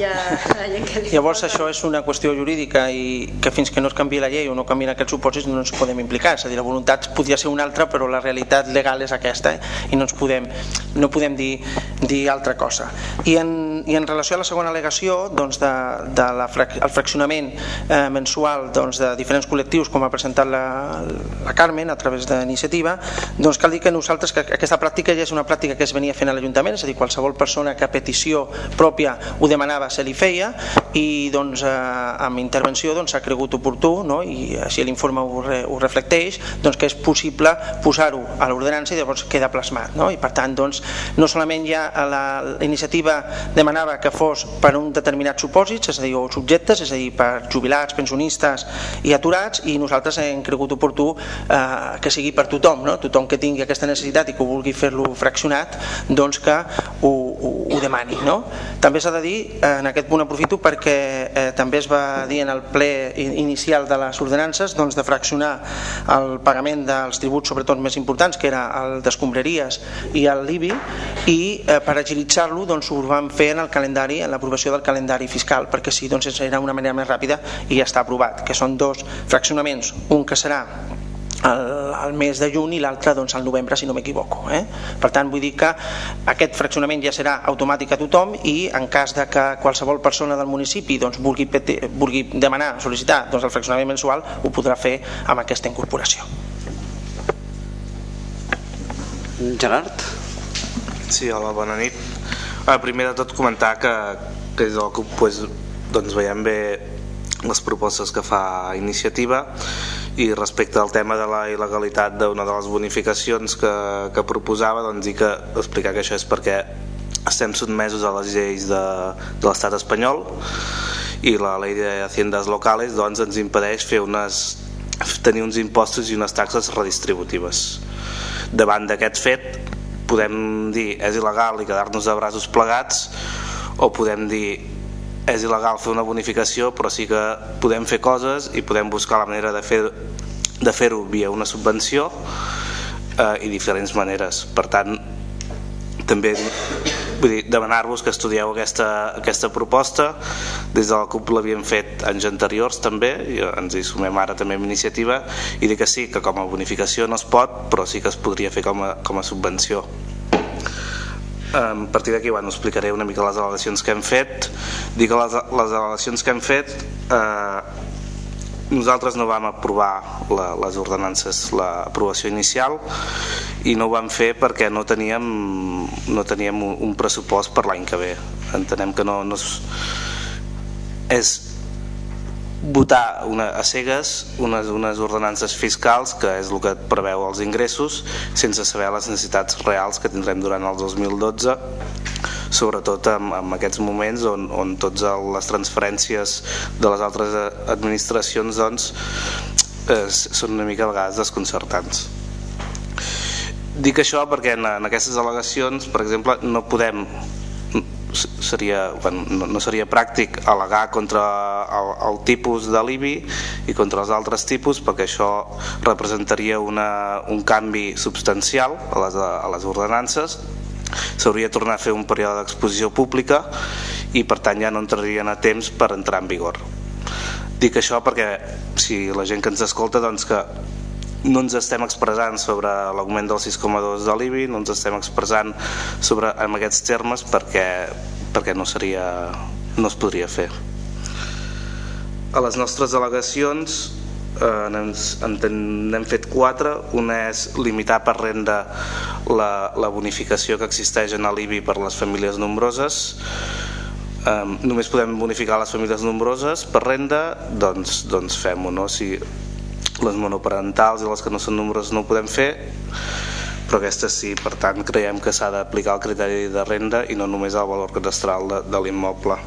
Llavors això és una qüestió jurídica i que fins que no es canvi la llei o no canvien aquests supòsits no ens podem implicar, és a dir, la voluntat podria ser una altra però la realitat legal és aquesta i no podem dir altra cosa. I en relació a la segona al·legació del fraccionament mensual de diferents col·lectius com ha presentat la Carmen a través d'Iniciativa, cal dir que nosaltres que aquesta pràctica ja és una pràctica que es venia fent a l'Ajuntament, és a dir, qualsevol persona que a petició pròpia ho demanava se li feia i amb intervenció s'ha cregut oportú i així l'informe ho reflecteix que és possible posar-ho a l'ordenança i llavors queda plasmat i per tant no solament ja la Iniciativa demanava que fos per un determinat supòsits, és a dir, o subjectes, és a dir, per jubilats, pensionistes i aturats, i nosaltres hem cregut oportú que sigui per tothom, tothom que tingui aquesta necessitat i que vulgui fer-lo fraccionat que ho demani. També s'ha de dir, en aquest punt aprofito perquè també es va dir en el ple inicial de les ordenances de fraccionar el pagament dels tributs sobretot més importants, que era el d'escombraries i l'IBI, i per agilitzar-lo ho vam fer en el calendari, en l'aprovació del calendari fiscal, perquè sí, era una manera més ràpida i ja està aprovat, que són dos fraccionaments, un que serà el mes de juny i l'altre al novembre, si no m'equivoco. Per tant, vull dir que aquest fraccionament ja serà automàtic a tothom i en cas de que qualsevol persona del municipi vulgui demanar, sol·licitar el fraccionament mensual, ho podrà fer amb aquesta incorporació. Gerard? Sí, hola, bona nit. Primer de tot comentar que des del CUP veiem bé les propostes que fa Iniciativa i respecte al tema de la il·legalitat d'una de les bonificacions que proposava, dir que explicar que això és perquè estem sotmesos a les lleis de l'estat espanyol i la llei de haciendas locales ens impedeix tenir uns impostos i unes taxes redistributives. Davant d'aquest fet podem dir és il·legal i quedar-nos de braços plegats, o podem dir és il·legal fer una bonificació però sí que podem fer coses i podem buscar la manera de fer-ho via una subvenció i diferents maneres. Per tant, també demanar-vos que estudieu aquesta proposta. Des de la CUP l'havíem fet anys anteriors també i ens hi sumem ara també amb Iniciativa i dir que sí, que com a bonificació no es pot, però sí que es podria fer com a subvenció. A partir d'aquí explicaré una mica les al·legacions que hem fet. Dir que les al·legacions que hem fet, nosaltres no vam aprovar les ordenances, l'aprovació inicial, i no ho vam fer perquè no teníem un pressupost per l'any que ve. Entenem que no és votar a cegues unes ordenances fiscals, que és el que preveu els ingressos, sense saber les necessitats reals que tindrem durant el 2012, sobretot en aquests moments on totes les transferències de les altres administracions són una mica a vegades desconcertants. Dic això perquè en aquestes al·legacions, per exemple, no seria pràctic al·legar contra el tipus de l'IBI i contra els altres tipus, perquè això representaria un canvi substancial a les ordenances. S'hauria de tornar a fer un període d'exposició pública i per tant ja no entrarien a temps per entrar en vigor. Dic això perquè si la gent que ens escolta doncs que no ens estem expressant sobre l'augment del 6,2 de l'IBI, no ens estem expressant sobre en aquests termes perquè no es podria fer. A les nostres al·legacions n'hem fet 4. Una és limitar per renda la bonificació que existeix en l'IBI per les famílies nombroses. Només podem bonificar les famílies nombroses per renda, doncs fem-ho, no? Si les monoparentals i les que no són nombroses no ho podem fer, però aquestes sí. Per tant, creiem que s'ha d'aplicar el criteri de renda i no només el valor cadastral de l'immoble.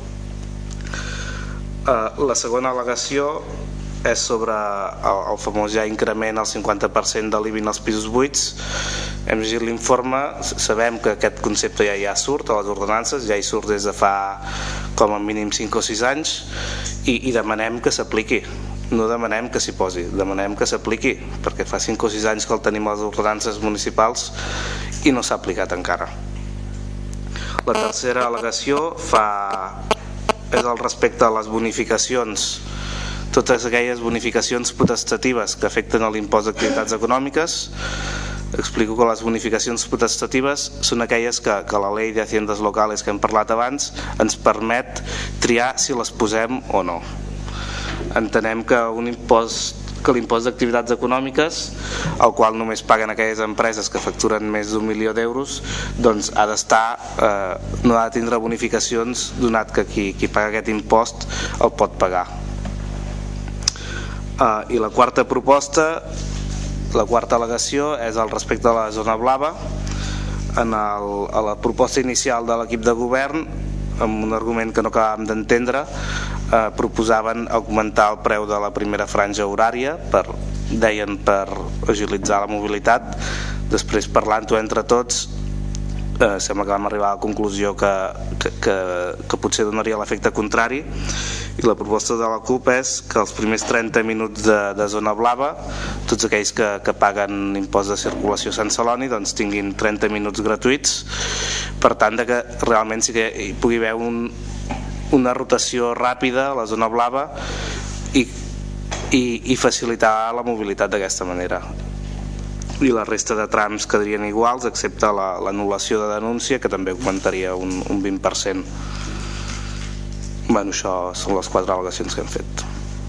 La segona al·legació és sobre el famós ja increment al 50% de l'IBI en els pisos buits. Hem llegit l'informe, sabem que aquest concepte ja surt a les ordenances, ja hi surt des de fa com a mínim 5 o 6 anys i demanem que s'apliqui. No demanem que s'hi posi, demanem que s'apliqui, perquè fa 5 o 6 anys que el tenim a les ordenances municipals i no s'ha aplicat encara. La tercera al·legació és al respecte a les bonificacions, totes aquelles bonificacions potestatives que afecten a l'impost d'activitats econòmiques. Explico que les bonificacions potestatives són aquelles que la llei de haciendas locales que hem parlat abans ens permet triar si les posem o no. Entenem que l'impost d'activitats econòmiques, el qual només paguen aquelles empreses que facturen més d'1 milió d'euros, doncs no ha de tindre bonificacions, donat que qui paga aquest impost el pot pagar. I la quarta proposta, la quarta al·legació, és al respecte a la zona blava. A la proposta inicial de l'equip de govern, amb un argument que no acabàvem d'entendre, proposaven augmentar el preu de la primera franja horària, deien per agilitzar la mobilitat. Després, parlant-ho entre tots, sembla que vam arribar a la conclusió que potser donaria l'efecte contrari, i la proposta de la CUP és que els primers 30 minuts de zona blava, tots aquells que paguen impost de circulació Sant Celoni, doncs tinguin 30 minuts gratuïts, per tant que realment sí que hi pugui haver una rotació ràpida a la zona blava i facilitar la mobilitat d'aquesta manera. I la resta de trams quedarien iguals, excepte l'anul·lació de denúncia, que també augmentaria un 20%. Bueno, això són les 4 al·legacions que hem fet.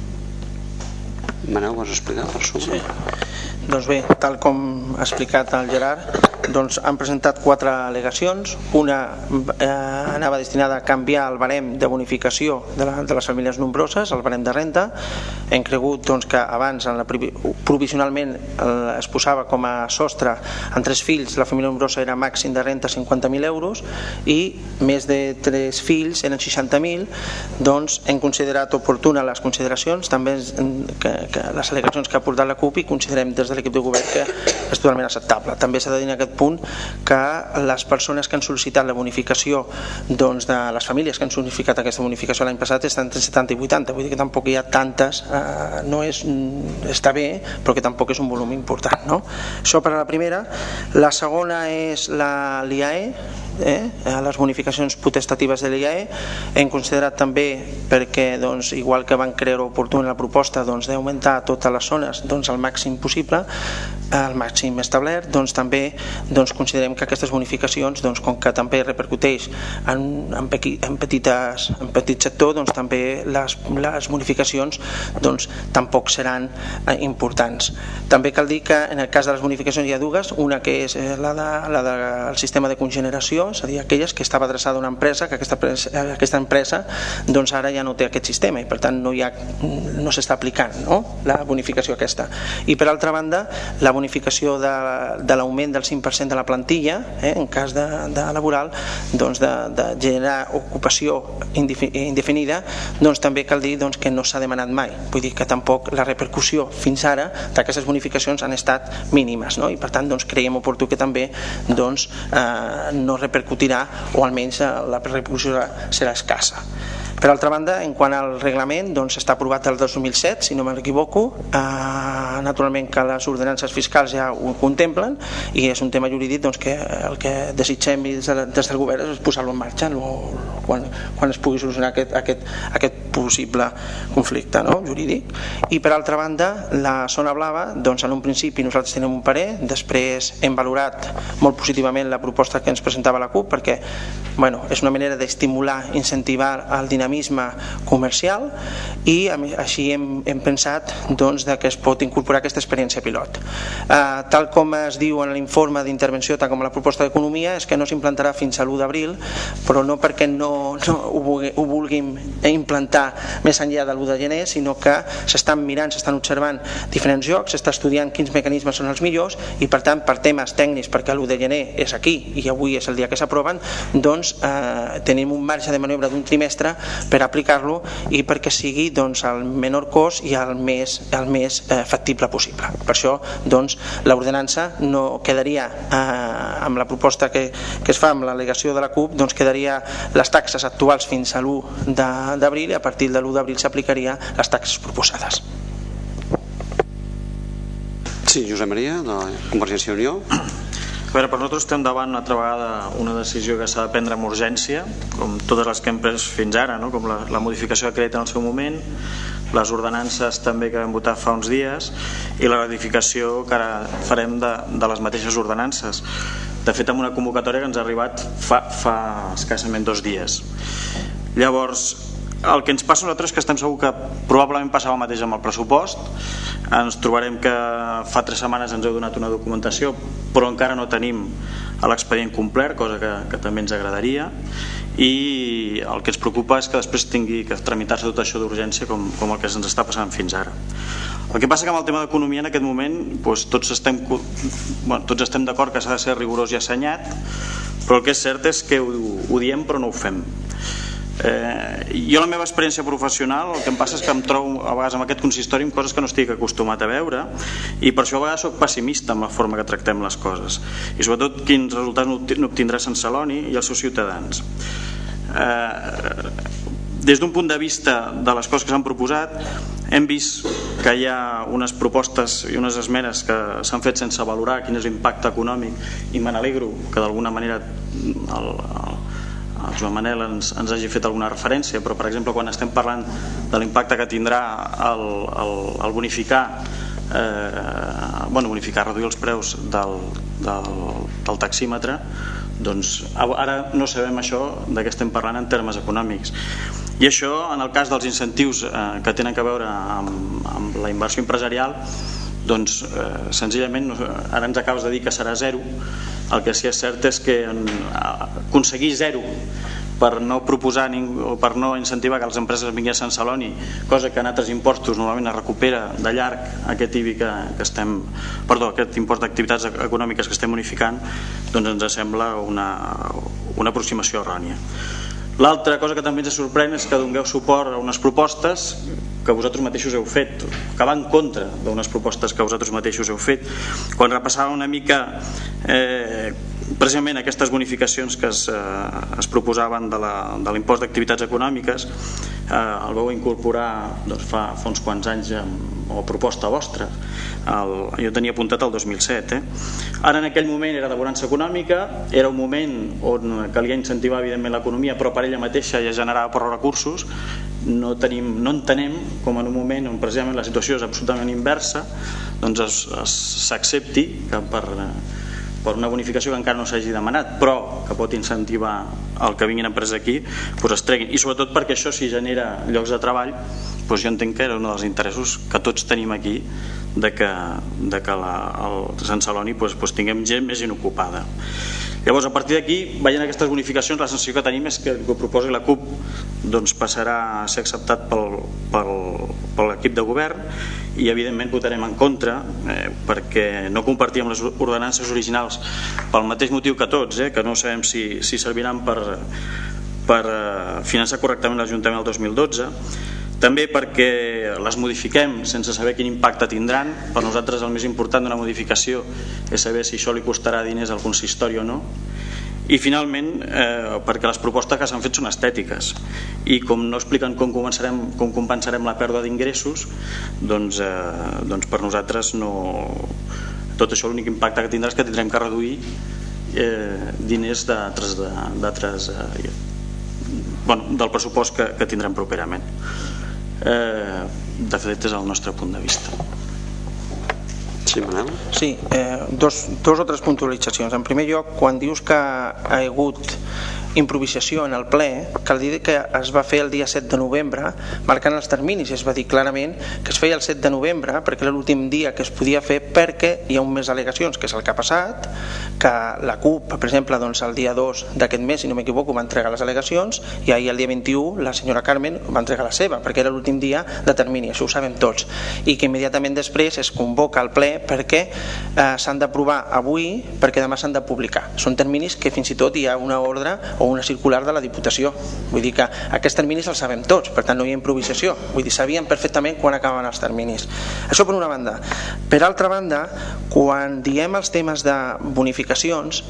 Manel, vols explicar per sobre? Sí. Doncs bé, tal com ha explicat el Gerard, doncs han presentat 4 al·legacions. Una anava destinada a canviar el barem de bonificació de les famílies nombroses, el barem de renda. Hem cregut doncs, que abans provisionalment es posava com a sostre en 3 fills, la família nombrosa era màxim de renta 50.000 euros i més de 3 fills eren 60.000. Doncs hem considerat oportuna les consideracions, també que les al·legacions que ha portat la CUP, i considerem des de l'equip de govern que és totalment acceptable. També s'ha de dir en aquest punt que les persones que han sol·licitat la bonificació, doncs de les famílies que han sol·licitat aquesta bonificació l'any passat estan entre 70 i 80, vull dir que tampoc hi ha tantes, està bé, però que tampoc és un volum important, no? Això per a la primera. La segona és l'IAE, les bonificacions potestatives de l'IAE. Hem considerat també, perquè doncs, igual que van creure oportuna la proposta d'augmentar a totes les zones al màxim possible, al màxim establert, doncs també considerem que aquestes bonificacions, com que també repercuteix en petit sector, doncs també les bonificacions tampoc seran importants. També cal dir que en el cas de les bonificacions hi ha dues, una que és la del sistema de cogeneració, és a dir, aquelles que estava adreçada a una empresa, que aquesta empresa ara ja no té aquest sistema i per tant no s'està aplicant la bonificació aquesta. I per altra banda, la bonificació de l'augment del 5% de la plantilla, en cas de laboral, de generar ocupació indefinida, també cal dir que no s'ha demanat mai. Vull dir que tampoc la repercussió fins ara d'aquestes bonificacions han estat mínimes, i per tant creiem oportú que també no repercutirà, o almenys la repercussió serà escassa. Per altra banda, en quant al reglament, doncs està aprovat el 2007, si no m'equivoco. Naturalment que les ordenances fiscals ja ho contemplen i és un tema jurídic doncs, que el que desitgem des del govern és posar-lo en marxa quan es pugui solucionar aquest possible conflicte, no? Jurídic. I per altra banda, la zona blava, doncs en un principi nosaltres tenim un parer, després hem valorat molt positivament la proposta que ens presentava la CUP perquè és una manera d'estimular, incentivar el dinamisme comercial i així hem pensat doncs, que es pot incorporar aquesta experiència pilot. Tal com es diu en l'informe d'intervenció, tal com la proposta d'economia, és que no s'implantarà fins a l'1 d'abril, però no perquè no ho vulguin implantar més enllà de l'1 de gener, sinó que s'estan mirant, s'estan observant diferents llocs, s'està estudiant quins mecanismes són els millors i per tant per temes tècnics, perquè l'1 de gener és aquí i avui és el dia que s'aproven, doncs tenim un marge de maniobra d'un trimestre per aplicar-lo i perquè sigui el menor cost i el més factible possible. Per això l'ordenança no quedaria amb la proposta que es fa amb l'al·legació de la CUP, quedaria les taxes actuals fins a l'1 d'abril i a partir de l'1 d'abril s'aplicaria les taxes proposades. Sí, Josep Maria, de Convergència i Unió. A veure, per nosaltres estem davant una altra vegada una decisió que s'ha de prendre amb urgència, com totes les que hem pres fins ara, no? Com la modificació de crèdit en el seu moment, les ordenances també que vam votar fa uns dies i la ratificació que ara farem de les mateixes ordenances. De fet, amb una convocatòria que ens ha arribat fa escassament 2 dies. Llavors, el que ens passa a nosaltres és que estem segur que probablement passava el mateix amb el pressupost. Ens trobarem que fa 3 setmanes ens heu donat una documentació però encara no tenim l'expedient complet, cosa que també ens agradaria, i el que ens preocupa és que després tingui que tramitar-se tot això d'urgència com el que ens està passant fins ara. El que passa que amb el tema d'economia en aquest moment tots estem d'acord que s'ha de ser rigorós i assenyat, però el que és cert és que ho diem però no ho fem. Jo la meva experiència professional el que em passa és que em trobo a vegades amb aquest consistori amb coses que no estic acostumat a veure i per això a vegades soc pessimista amb la forma que tractem les coses i sobretot quins resultats n'obtindrà Sant Celoni i els seus ciutadans. Des d'un punt de vista de les coses que s'han proposat hem vist que hi ha unes propostes i unes esmenes que s'han fet sense valorar quin és l'impacte econòmic i me n'alegro que d'alguna manera el Joan Manel ens hagi fet alguna referència, però per exemple quan estem parlant de l'impacte que tindrà el bonificar reduir els preus del taxímetre, doncs ara no sabem això de què estem parlant en termes econòmics. I això en el cas dels incentius que tenen a veure amb la inversió empresarial, doncs senzillament ara ens acabes de dir que serà 0. El que sí és cert és que aconseguir 0 per no proposar o per no incentivar que les empreses vinguin a Sant Celoni, cosa que en altres impostos normalment es recupera de llarg aquest impost d'activitats econòmiques que estem unificant, doncs ens sembla una aproximació errònia. L'altra cosa que també ens sorprèn és que dongueu suport a unes propostes que vosaltres mateixos heu fet, que va en contra d'unes propostes que vosaltres mateixos heu fet. Quan repassava una mica precisament aquestes bonificacions que es proposaven de l'impost d'activitats econòmiques, el vau incorporar fa uns quants anys o proposta vostra, jo tenia apuntat el 2007. Ara en aquell moment era de bonança econòmica, era un moment on calia incentivar evidentment l'economia, però per ella mateixa ja generava prou recursos. No entenem com en un moment on precisament la situació és absolutament inversa doncs s'accepti que per una bonificació que encara no s'hagi demanat però que pot incentivar el que vinguin empreses aquí, doncs es treguin, i sobretot perquè això si genera llocs de treball, doncs jo entenc que era un dels interessos que tots tenim aquí de que el Sant Celoni tinguem més gent ocupada. Llavors, a partir d'aquí, veient aquestes bonificacions, la sensació que tenim és que el que proposi la CUP doncs passarà a ser acceptat per l'equip de govern i evidentment votarem en contra perquè no compartíem les ordenances originals pel mateix motiu que tots, que no sabem si serviran per finançar correctament l'Ajuntament el 2012, també perquè les modifiquem sense saber quin impacte tindran. Per nosaltres el més important d'una modificació és saber si això li costarà diners al consistori o no, I finalment, perquè les propostes que s'han fet són estètiques i com no expliquen com compensarem la pèrdua d'ingressos, doncs per nosaltres tot això l'únic impacte que tindrà és que tindrem que reduir diners del pressupost que tindrem properament. De fet, és el nostre punt de vista. Sí, Manel? Sí, dos o tres puntualitzacions. En primer lloc, quan dius que ha hagut improvisació en el ple, cal dir que es va fer el dia 7 de novembre marcant els terminis, i es va dir clarament que es feia el 7 de novembre perquè era l'últim dia que es podia fer perquè hi ha un mes d'al·legacions, que és el que ha passat, que la CUP, per exemple, doncs el dia 2 d'aquest mes, si no m'equivoco, va entregar les al·legacions, i ahir el dia 21 la senyora Carmen va entregar la seva perquè era l'últim dia de termini, això ho sabem tots, i que immediatament després es convoca al ple perquè s'han d'aprovar avui perquè demà s'han de publicar. Són terminis que fins i tot hi ha una ordre o una circular de la Diputació, vull dir que aquests terminis els sabem tots, per tant no hi ha improvisació, vull dir, sabíem perfectament quan acaben els terminis. Això per una banda. Per altra banda, quan diem els temes de bonificacions,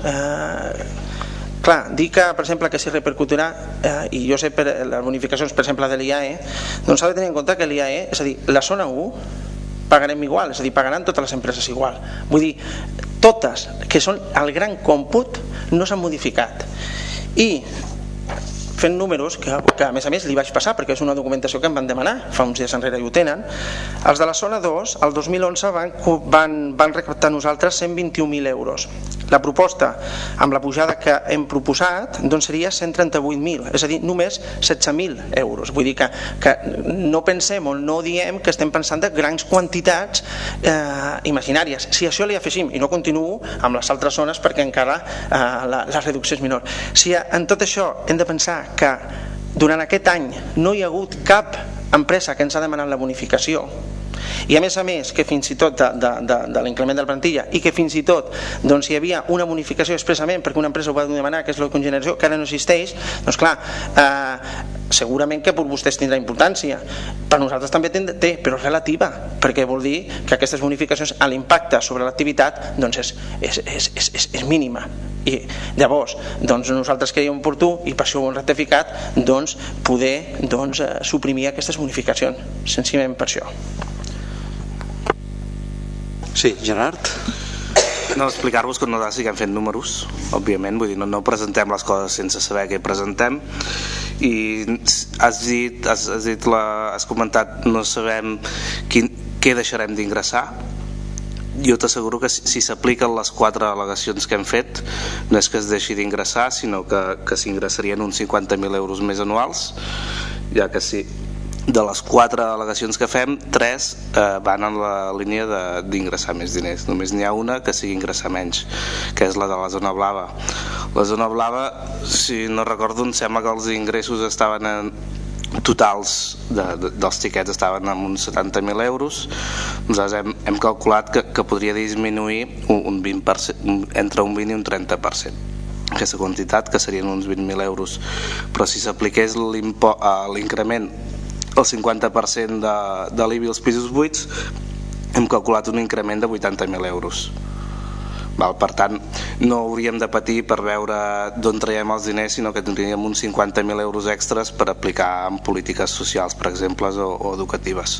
clar, dir que per exemple que s'hi repercutirà, i jo sé per les bonificacions per exemple de l'IAE, doncs s'ha de tenir en compte que l'IAE, és a dir, la zona 1 pagarem igual, és a dir, pagaran totes les empreses igual, vull dir, totes que són el gran còmput no s'han modificat. I fent números, que a més li vaig passar perquè és una documentació que em van demanar fa uns dies enrere i ho tenen, els de la zona 2 el 2011 van recaptar nosaltres 121.000 euros. La proposta amb la pujada que hem proposat doncs seria 138.000, és a dir, només 16.000 euros. Vull dir que no pensem o no diem que estem pensant de grans quantitats imaginàries. Si això li afegim, i no continuo amb les altres zones perquè encara la reducció és menor, si en tot això hem de pensar que durant aquest any no hi ha hagut cap empresa que ens ha demanat la bonificació, i a més que fins i tot de l'increment de la plantilla, i que fins i tot doncs, hi havia una bonificació expressament perquè una empresa ho va demanar, que és la cogeneració, que ara no existeix, doncs clar, segurament que per vostès tindrà importància, per nosaltres també té, però és relativa, perquè vol dir que aquestes bonificacions, l'impacte sobre l'activitat doncs és mínima, i llavors doncs nosaltres creiem oportú, i per això ho hem rectificat, doncs poder suprimir aquestes bonificacions, senzillament per això. Sí, Gerard? No, explicar-vos que nosaltres siguem fent números, òbviament, vull dir, no presentem les coses sense saber què presentem, i has comentat no sabem què deixarem d'ingressar. Jo t'asseguro que si s'apliquen les 4 al·legacions que hem fet no és que es deixi d'ingressar, sinó que s'ingressarien uns 50.000 euros més anuals, ja que sí, de les 4 al·legacions que fem, 3 van en la línia d'ingressar més diners. Només n'hi ha una que sigui ingressar menys, que és la de la zona blava. La zona blava, si no recordo, em sembla que els ingressos estaven en totals dels tiquets estaven en uns 70.000 euros. Nosaltres hem calculat que podria disminuir un 20%, entre un 20 i un 30%, aquesta quantitat, que serien uns 20.000 euros. Però si s'apliqués l'increment el 50% de l'IBI als pisos buits, hem calculat un increment de 80.000 euros. Per tant, no hauríem de patir per veure d'on traiem els diners, sinó que tindríem uns 50.000 euros extras per aplicar en polítiques socials, per exemple, o educatives.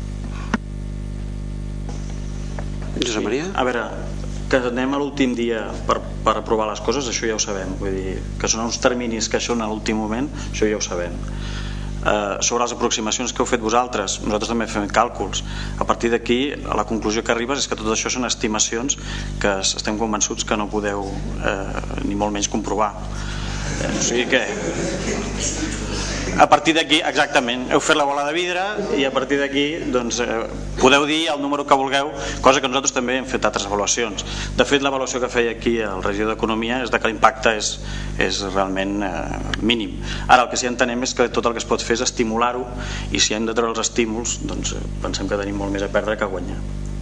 Josep Maria? A veure, que anem a l'últim dia per aprovar les coses, això ja ho sabem, vull dir, que són uns terminis que són a l'últim moment, això ja ho sabem. Sobre les aproximacions que heu fet vosaltres, nosaltres també fem càlculs. A partir d'aquí, la conclusió que arribes és que tot això són estimacions que estem convençuts que no podeu ni molt menys comprovar. O sigui que a partir d'aquí, exactament, heu fet la bola de vidre i a partir d'aquí doncs, podeu dir el número que vulgueu, cosa que nosaltres també hem fet altres avaluacions. De fet, l'avaluació que feia aquí el regidor d'Economia és que l'impacte és realment mínim. Ara el que sí entenem és que tot el que es pot fer és estimular-ho, i si hem de treure els estímuls doncs pensem que tenim molt més a perdre que a guanyar.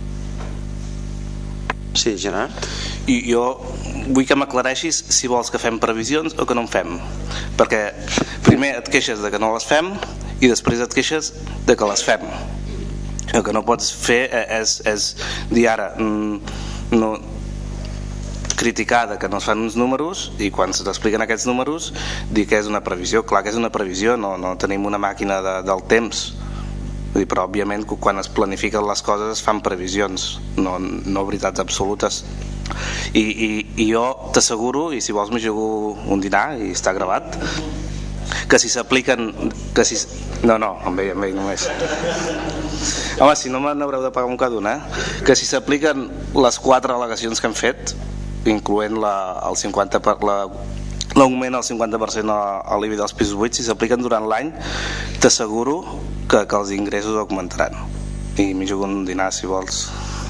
Sí, Gerard? I jo vull que m'aclareixis si vols que fem previsions o que no en fem, perquè primer et queixes de que no les fem i després et queixes de que les fem. El que no pots fer és dir ara no, criticar que no es fan uns números i quan s'expliquen aquests números dir que és una previsió. Clar que és una previsió, no tenim una màquina del temps. Vull dir, però òbviament quan es planifiquen les coses es fan previsions, no veritats absolutes. I jo t'asseguro, i si vols m'hi jugo un dinar i està gravat, que si s'apliquen no, amb ell només. Home, si no me n'haureu de pagar un cada una, que si s'apliquen les 4 al·legacions que han fet, incloent l'augment al 50% a l'IBI dels pisos buits, si s'apliquen durant l'any, t'asseguro que els ingressos augmentaran. I m'hi jugo un dinar, si vols.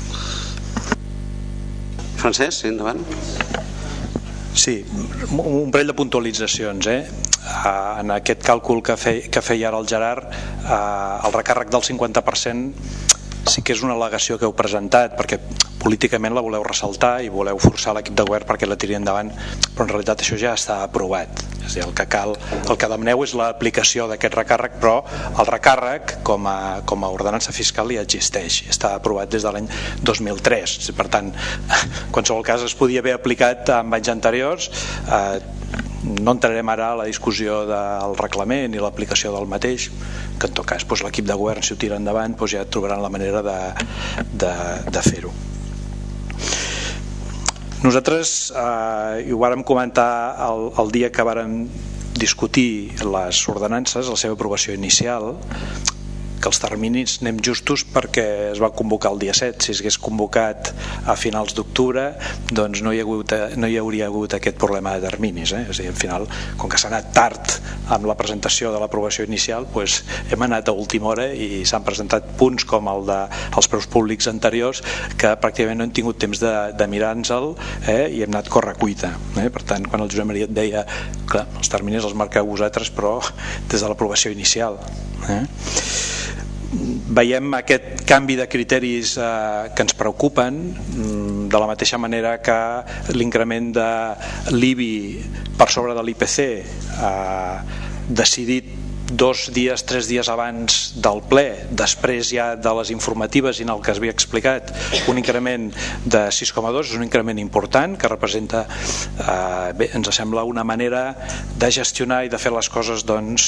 Francesc, endavant. Sí, un parell de puntualitzacions. En aquest càlcul que feia ara el Gerard, el recàrrec del 50% sí que és una al·legació que heu presentat perquè políticament la voleu ressaltar i voleu forçar l'equip de govern perquè la tiri endavant, però en realitat això ja està aprovat. És a dir, el que demaneu és l'aplicació d'aquest recàrrec, però el recàrrec com a ordenança fiscal ja existeix, està aprovat des de l'any 2003. Per tant, en qualsevol cas es podia haver aplicat en anys anteriors. No entrarem ara a la discussió del reglament i l'aplicació del mateix, que en tot cas l'equip de govern, si ho tira endavant, ja trobaran la manera de fer-ho. Nosaltres, i ho vàrem comentar el dia que vàrem discutir les ordenances, la seva aprovació inicial, que els terminis anem justos perquè es va convocar el dia 7. Si s'hagués convocat a finals d'octubre, doncs no hi hauria hagut aquest problema de terminis. És a dir, al final, com que s'ha anat tard amb la presentació de l'aprovació inicial, hem anat a última hora i s'han presentat punts com el dels preus públics anteriors que pràcticament no hem tingut temps de mirar-nos-el i hem anat correcuita. Per tant, quan el Josep Maria et deia clar, els terminis els marqueu vosaltres, però des de l'aprovació inicial. Veiem aquest canvi de criteris que ens preocupen, de la mateixa manera que l'increment de l'IBI per sobre de l'IPC decidit 2 dies, 3 dies abans del ple, després ja de les informatives i en el que havia explicat, un increment de 6,2 és un increment important que representa, ens sembla una manera de gestionar i de fer les coses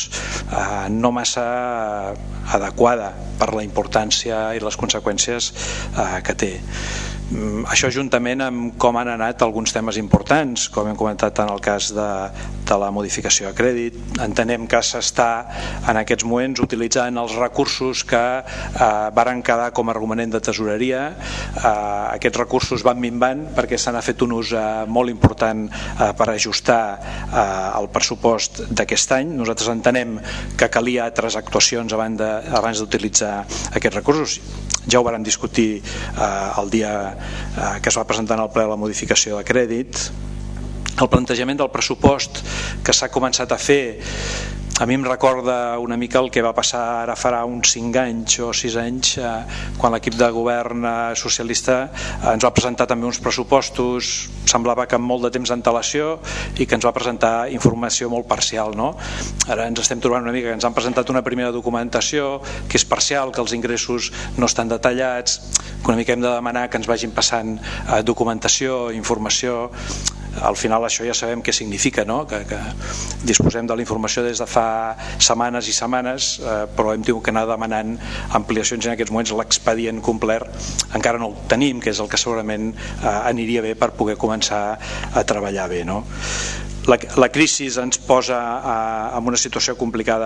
no massa adequada per la importància i les conseqüències que té. Això juntament amb com han anat alguns temes importants, com hem comentat en el cas de la modificació de crèdit. Entenem que s'està en aquests moments utilitzant els recursos que varen quedar com a romanent de tesoreria. Aquests recursos van minvant perquè se n'ha fet un ús molt important per ajustar el pressupost d'aquest any. Nosaltres entenem que calia altres actuacions abans d'utilitzar aquests recursos. Ja ho vàrem discutir el dia que es va presentar en el ple la modificació de crèdit. El plantejament del pressupost que s'ha començat a fer a mi em recorda una mica el que va passar ara farà uns 5 anys o 6 anys quan l'equip de govern socialista ens va presentar també uns pressupostos, semblava que amb molt de temps d'antelació i que ens va presentar informació molt parcial, no? Ara ens estem trobant una mica que ens han presentat una primera documentació que és parcial, que els ingressos no estan detallats, que una mica hem de demanar que ens vagin passant documentació, informació. Al final això ja sabem què significa, no? Que disposem de la informació des de fa setmanes i setmanes, però hem tingut que anar demanant ampliacions. En aquests moments l'expedient complet encara no el tenim, que és el que segurament aniria bé per poder començar a treballar bé, no? La crisi ens posa en una situació complicada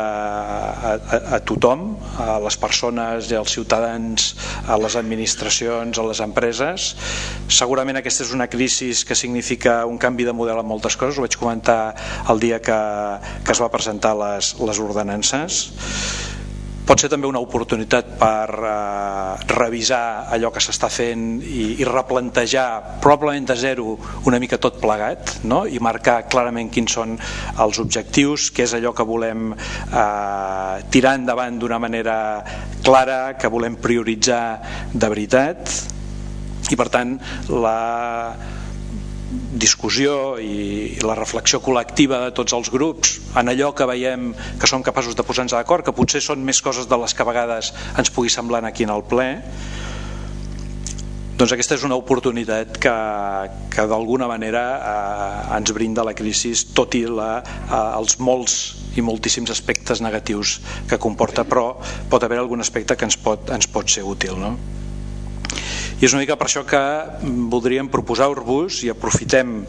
a tothom, a les persones i als ciutadans, a les administracions, a les empreses. Segurament aquesta és una crisi que significa un canvi de model en moltes coses, ho vaig comentar el dia que es va presentar les ordenances. Pot ser també una oportunitat per revisar allò que s'està fent i replantejar probablement de zero una mica tot plegat, no? I marcar clarament quins són els objectius, què és allò que volem tirar endavant d'una manera clara, que volem prioritzar de veritat. I per tant la discussió i la reflexió col·lectiva de tots els grups en allò que veiem que són capaços de posar-nos d'acord, que potser són més coses de les que a vegades ens pugui semblar aquí en el ple, doncs aquesta és una oportunitat que d'alguna manera ens brinda la crisi, tot i els molts i moltíssims aspectes negatius que comporta, però pot haver algun aspecte que ens pot ser útil, no? I és una mica per això que voldríem proposar-vos, i aprofitem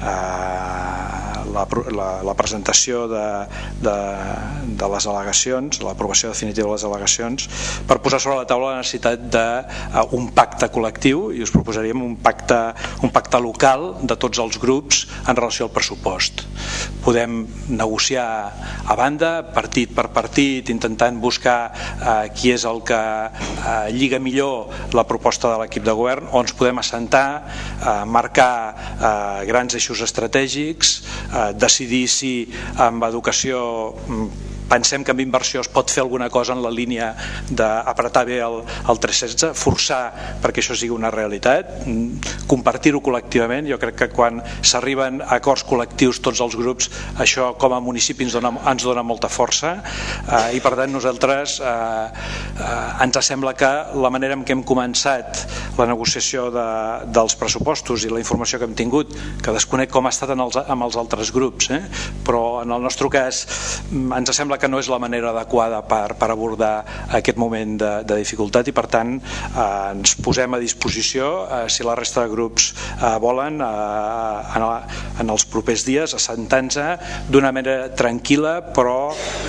la presentació de les al·legacions, l'aprovació definitiva de les al·legacions, per posar sobre la taula la necessitat d'un pacte col·lectiu, i us proposaríem un pacte local de tots els grups en relació al pressupost. Podem negociar a banda, partit per partit, intentant buscar qui és el que lliga millor la proposta de l'equip de govern, o ens podem assentar, marcar grans eixos estratègics, decidir si amb educació pensem que amb inversió es pot fer alguna cosa en la línia d'apretar bé el 316, forçar perquè això sigui una realitat, compartir-ho col·lectivament. Jo crec que quan s'arriben a acords col·lectius tots els grups, això com a municipi ens dona molta força, i per tant nosaltres ens sembla que la manera en què hem començat la negociació dels pressupostos i la informació que hem tingut, que desconec com ha estat amb els altres grups, però en el nostre cas ens sembla que no és la manera adequada per abordar aquest moment de dificultat, i per tant ens posem a disposició, si la resta de grups volen, en els propers dies, assentant-se d'una manera tranquil·la, però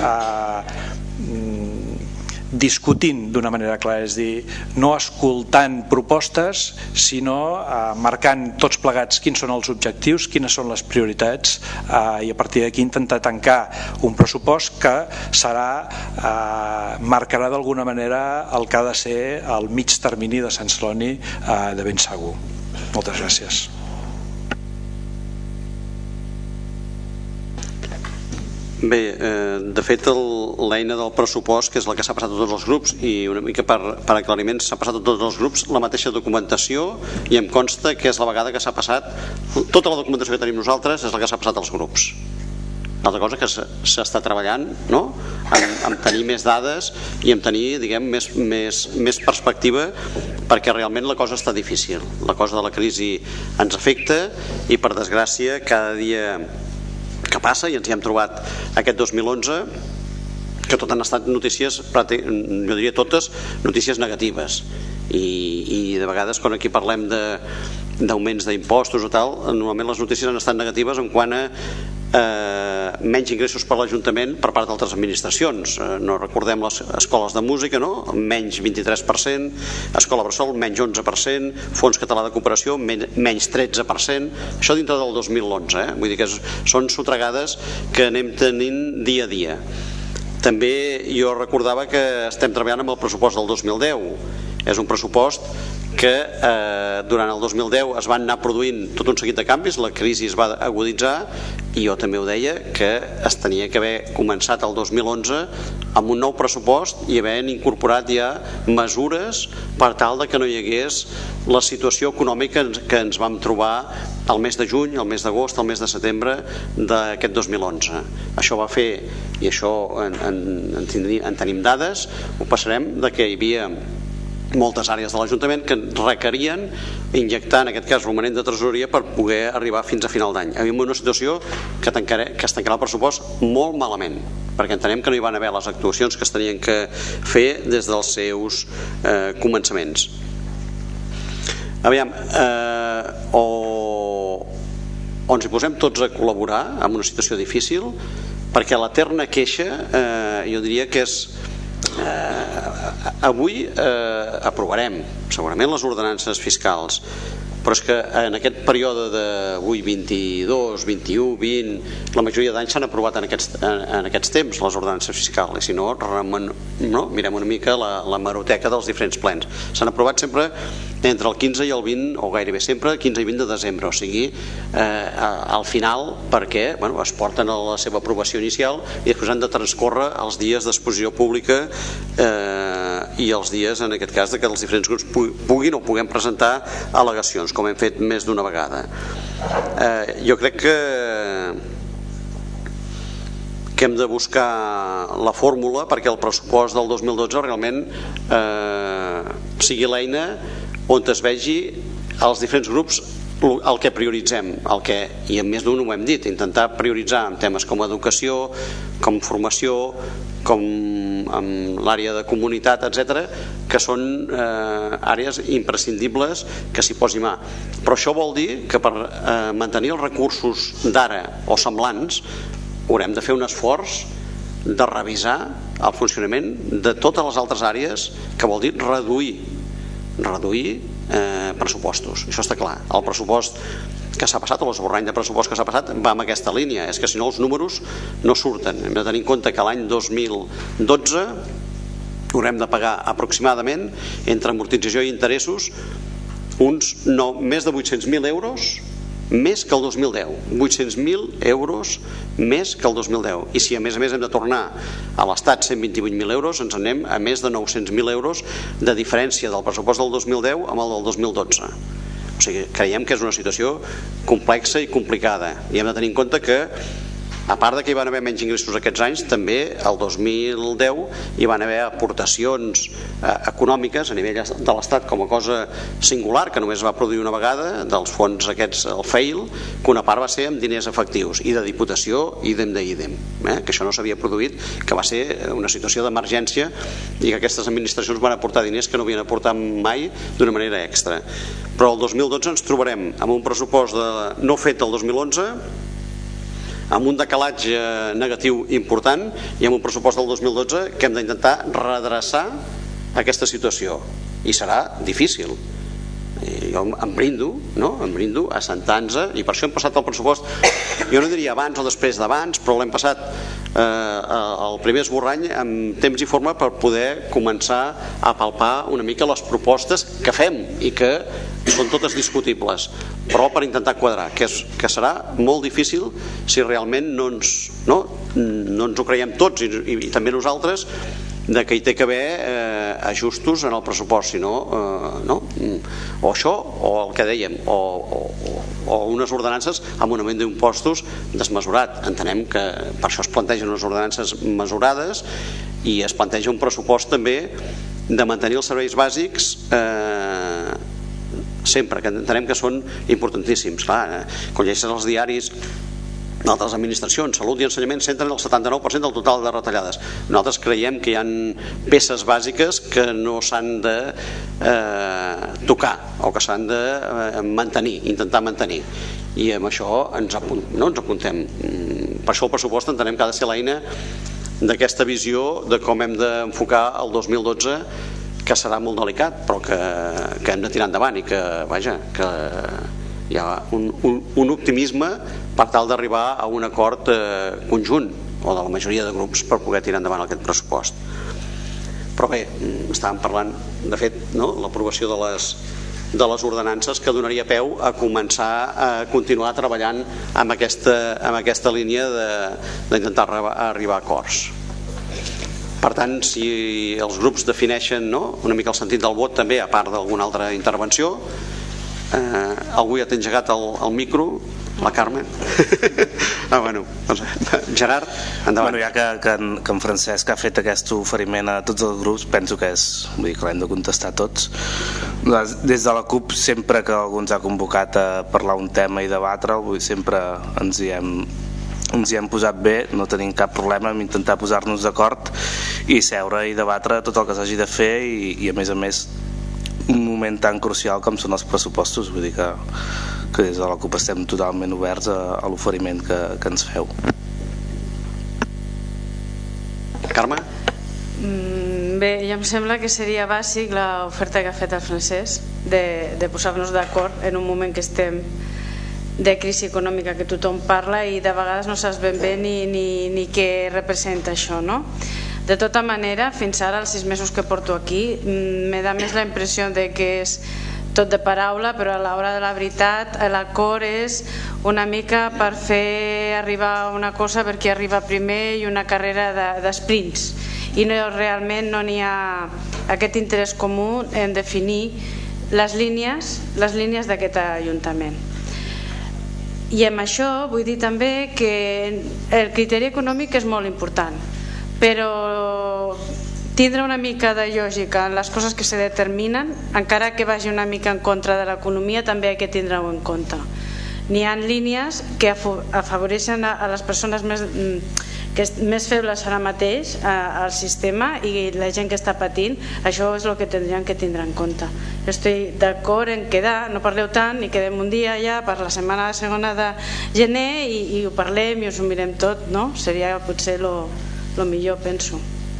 discutint d'una manera clara, és dir, no escoltant propostes, sinó marcant tots plegats quins són els objectius, quines són les prioritats, i a partir d'aquí intentar tancar un pressupost que marcarà d'alguna manera el que ha de ser el mig termini de Sant Celoni de ben segur. Moltes gràcies. Bé, de fet l'eina del pressupost, que és la que s'ha passat a tots els grups, i una mica per aclariments, s'ha passat a tots els grups la mateixa documentació, i em consta que és la vegada que s'ha passat tota la documentació que tenim nosaltres, és la que s'ha passat als grups. L'altra cosa que s'està treballant, no?, en tenir més dades i en tenir, diguem, més perspectiva, perquè realment la cosa està difícil. La cosa de la crisi ens afecta, i per desgràcia cada dia que passa, i ens hi hem trobat aquest 2011, que tot han estat notícies, jo diria totes notícies negatives, i de vegades quan aquí parlem d'augments d'impostos o tal, normalment les notícies han estat negatives en quant a menys ingressos per l'Ajuntament per part d'altres administracions. No recordem les escoles de música, no? Menys 23%, Escola Bressol menys 11%, Fons Català de Cooperació menys 13%, això dintre del 2011, vull dir que són sotregades que anem tenint dia a dia. També jo recordava que estem treballant amb el pressupost del 2010. És un pressupost que durant el 2010 es van anar produint tot un seguit de canvis, la crisi es va aguditzar, i jo també ho deia, que es tenia que haver començat el 2011 amb un nou pressupost i haver incorporat ja mesures per tal de que no hi hagués la situació econòmica que ens vam trobar el mes de juny, el mes d'agost, el mes de setembre d'aquest 2011. Això va fer, i això en tenim dades, ho passarem, de que hi havia moltes àrees de l'Ajuntament que requerien injectar, en aquest cas, romanent de tresoreria per poder arribar fins a final d'any. Hi havia una situació que es tancarà el pressupost molt malament, perquè entenem que no hi van haver les actuacions que es tenien que fer des dels seus començaments. Aviam, o ens hi posem tots a col·laborar en una situació difícil, perquè l'eterna queixa, jo diria que és avui aprovarem segurament les ordenances fiscals, però és que en aquest període d'avui 22, 21, 20, la majoria d'anys s'han aprovat en aquests temps les ordenances fiscals, i si no, mirem una mica la hemeroteca dels diferents plens. S'han aprovat sempre entre el 15 i el 20, o gairebé sempre 15 i 20 de desembre, o sigui al final, perquè es porten a la seva aprovació inicial i després han de transcórrer els dies d'exposició pública i els dies, en aquest cas, que els diferents grups puguin o puguem presentar al·legacions, com hem fet més d'una vegada. Jo crec que hem de buscar la fórmula perquè el pressupost del 2012 realment sigui l'eina on es vegi els diferents grups el que prioritzem, i en més d'un ho hem dit, intentar prioritzar en temes com educació, com formació, com amb l'àrea de comunitat, etc., que són àrees imprescindibles que s'hi posi mà. Però això vol dir que per mantenir els recursos d'ara o semblants haurem de fer un esforç de revisar el funcionament de totes les altres àrees, que vol dir reduir pressupostos. Això està clar. El pressupost que s'ha passat, o l'esborrany de pressupost que s'ha passat, va en aquesta línia. És que si no els números no surten. Hem de tenir en compte que l'any 2012 haurem de pagar aproximadament, entre amortització i interessos, uns més de 800.000 euros més que el 2010. 800.000 euros més que el 2010. I si a més hem de tornar a l'Estat 128.000 euros, ens anem a més de 900.000 euros de diferència del pressupost del 2010 amb el del 2012. O sigui, creiem que és una situació complexa i complicada, i hem de tenir en compte que, a part de que hi van haver menys ingressos aquests anys, també el 2010 hi van haver aportacions econòmiques a nivell de l'Estat com a cosa singular, que només va produir una vegada, dels fons aquests, el FEIL, que una part va ser amb diners efectius, i de Diputació idem, que això no s'havia produït, que va ser una situació d'emergència i que aquestes administracions van aportar diners que no havien aportat mai d'una manera extra. Però el 2012 ens trobarem amb un pressupost no fet el 2011, amb un decalatge negatiu important, i amb un pressupost del 2012 que hem d'intentar redreçar aquesta situació, i serà difícil. Jo em brindo a assentar-nos, i per això hem passat el pressupost, jo no diria abans o després d'abans, però l'hem passat el primer esborrany amb temps i forma per poder començar a palpar una mica les propostes que fem i que són totes discutibles, però per intentar quadrar, que serà molt difícil si realment no ens ho creiem tots, i també nosaltres, de que hi té que haver ajustos en el pressupost, si no, o això, o el que dèiem, o unes ordenances amb un augment d'impostos desmesurat. Entenem que per això es plantegen unes ordenances mesurades, i es planteja un pressupost també de mantenir els serveis bàsics sempre, que entenem que són importantíssims. Clar, quan llegeixes els diaris d'altres administracions, salut i ensenyament centren el 79% del total de retallades. Nosaltres creiem que hi ha peces bàsiques que no s'han de tocar, o que s'han de mantenir, intentar mantenir, i amb això ens apuntem. Per això el pressupost entenem que ha de ser l'eina d'aquesta visió de com hem d'enfocar el 2012, que serà molt delicat, però que hem de tirar endavant, i que hi ha un optimisme per tal d'arribar a un acord conjunt, o de la majoria de grups, per poder tirar endavant aquest pressupost. Però bé, estàvem parlant, de fet, l'aprovació de les ordenances, que donaria peu a començar a continuar treballant amb aquesta línia d'intentar arribar a acords. Per tant, si els grups defineixen una mica el sentit del vot, també, a part d'alguna altra intervenció, algú ja t'ha engegat el micro, la Carme. Gerard, endavant. Ja que en Francesc ha fet aquest oferiment a tots els grups, penso que l'hem de contestar tots. Des de la CUP, sempre que algú ens ha convocat a parlar un tema i debatre'l, sempre ens hi hem posat bé, no tenim cap problema en intentar posar-nos d'acord i seure i debatre tot el que s'hagi de fer, i a més un moment tan crucial com són els pressupostos. Vull dir que des de la CUP estem totalment oberts a l'oferiment que ens feu. Carme? Bé, ja em sembla que seria bàsic l'oferta que ha fet el Francesc de posar-nos d'acord en un moment que estem de crisi econòmica, que tothom parla i de vegades no saps ben bé ni què representa això, no? De tota manera, fins ara, els 6 mesos que porto aquí, me da més la impressió de que és tot de paraula, però a l'hora de la veritat l'acord és una mica per fer arribar una cosa per qui arriba primer, i una carrera d'esprints, i realment no n'hi ha aquest interès comú en definir les línies d'aquest Ajuntament. I amb això vull dir també que el criteri econòmic és molt important, però tindre una mica de lògica en les coses que se determinen, encara que vagi una mica en contra de l'economia, també hay que tindre-ho en compte. N'hi ha línies que afavoreixen a les persones més febles ara mateix al sistema, i la gent que està patint, això és el que tindrien que tindre en compte. Jo estic d'acord en quedar, no parleu tant, i quedem un dia ja per la setmana segona de gener i ho parlem i us ho mirem tot, no? Seria potser el millor, penso.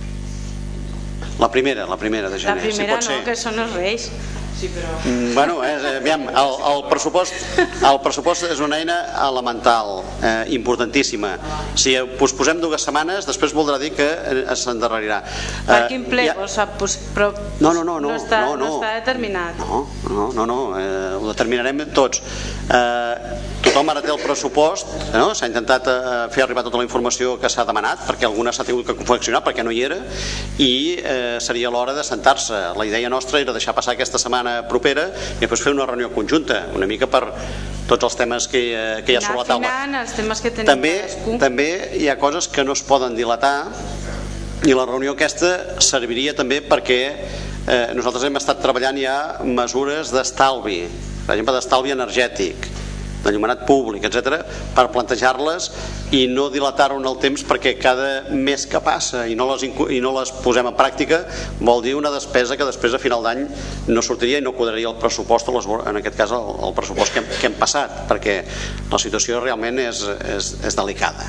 La primera de gener, si pot ser. No, que són els Reis. Sí, però... Bueno, aviam, el pressupost és una eina elemental, importantíssima. Si us posem 2 setmanes, després voldrà dir que s'endarrerirà. Per quin ple? Però no està determinat. No, ho determinarem tots. Tothom ara té el pressupost, s'ha intentat fer arribar tota la informació que s'ha demanat, perquè alguna s'ha tingut que confeccionar perquè no hi era, i seria l'hora de sentar-se. La idea nostra era deixar passar aquesta setmana propera i després fer una reunió conjunta, una mica per tots els temes que hi ha sobre la taula. També hi ha coses que no es poden dilatar, i la reunió aquesta serviria també perquè nosaltres hem estat treballant ja mesures d'estalvi, per exemple d'estalvi energètic, d'enllumenat públic, etc., per plantejar-les i no dilatar-ho en el temps, perquè cada mes que passa i no les posem en pràctica vol dir una despesa que després a final d'any no sortiria i no quadraria el pressupost, en aquest cas el pressupost que hem passat, perquè la situació realment és delicada.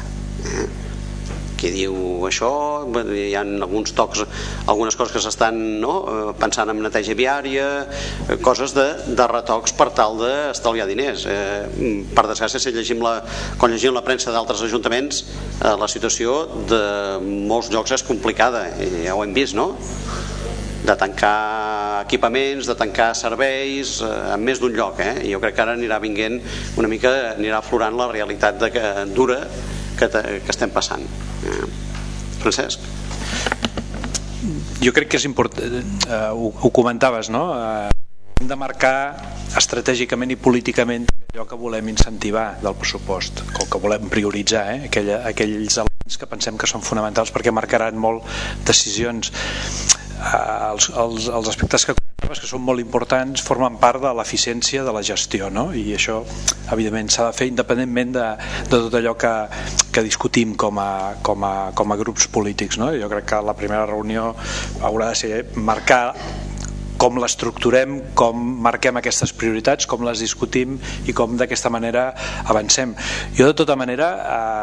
Qui diu això, hi ha alguns tocs, algunes coses que s'estan pensant en neteja viària, coses de retocs per tal d'estalviar diners. Per desgràcia, quan llegim la premsa d'altres ajuntaments, la situació de molts llocs és complicada, ja ho hem vist, no? De tancar equipaments, de tancar serveis en més d'un lloc, i jo crec que ara anirà vinguent una mica, anirà aflorant la realitat dura que estem passant. Francesc? Jo crec que és important, ho comentaves, no? Hem de marcar estratègicament i políticament allò que volem incentivar del pressupost, el que volem prioritzar, aquells elements que pensem que són fonamentals perquè marcaran molt decisions. Els aspectes que comentaves, que són molt importants, formen part de l'eficiència de la gestió, no? I això evidentment s'ha de fer independentment de tot allò que discutim com a grups polítics, no? Jo crec que la primera reunió haurà de ser marcar com l'estructurem, com marquem aquestes prioritats, com les discutim i com d'aquesta manera avancem. Jo de tota manera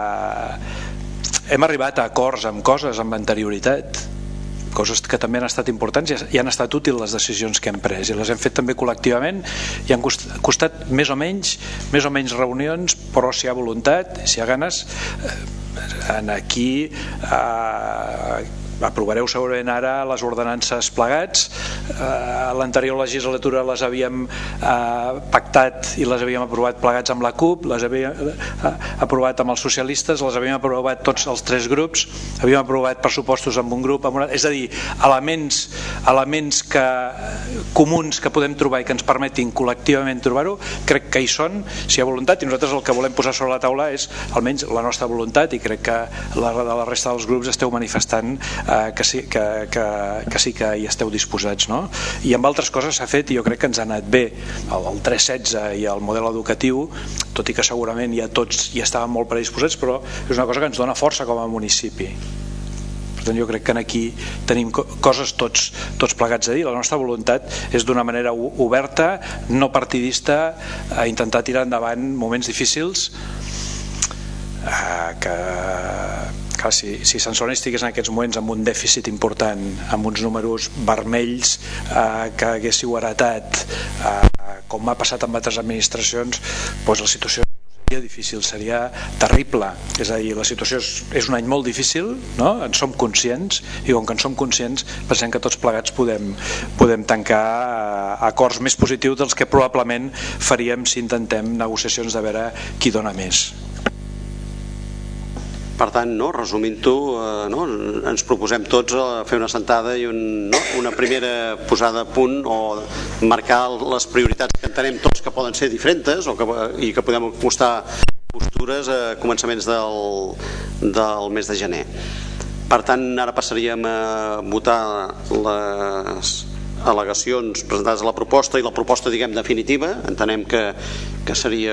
hem arribat a acords amb coses amb anterioritat, coses que també han estat importants i han estat útils les decisions que hem pres i les hem fet també col·lectivament i han costat més o menys reunions, però si hi ha voluntat, si hi ha ganes, aquí aprovareu segurament ara les ordenances plegats. A l'anterior legislatura les havíem pactat i les havíem aprovat plegats amb la CUP, les havíem aprovat amb els socialistes, les havíem aprovat tots els 3 grups, havíem aprovat pressupostos amb un grup, és a dir, elements comuns que podem trobar i que ens permetin col·lectivament trobar-ho, crec que hi són si hi ha voluntat, i nosaltres el que volem posar sobre la taula és almenys la nostra voluntat, i crec que la resta dels grups esteu manifestant que sí que hi esteu disposats, no? I amb altres coses s'ha fet i jo crec que ens ha anat bé. El 316 i el model educatiu, tot i que segurament ja tots hi estaven molt predisposats, però és una cosa que ens dona força com a municipi. Per tant, jo crec que aquí tenim coses tots plegats a dir. La nostra voluntat és d'una manera oberta, no partidista, a intentar tirar endavant moments difícils que si Sant Celoni estigués en aquests moments amb un dèficit important, amb uns números vermells que haguéssiu heretat, com ha passat amb altres administracions, doncs la situació seria difícil, seria terrible. És a dir, la situació és un any molt difícil, no? En som conscients, i com que en som conscients pensem que tots plegats podem tancar acords més positius dels que probablement faríem si intentem negociacions de veure qui dona més. Per tant, resumint-ho, ens proposem tots fer una sentada i una primera posada a punt, o marcar les prioritats que entenem tots que poden ser diferents i que podem acostar postures a començaments del mes de gener. Per tant, ara passaríem a votar les al·legacions presentades a la proposta i la proposta, diguem, definitiva. Entenem que seria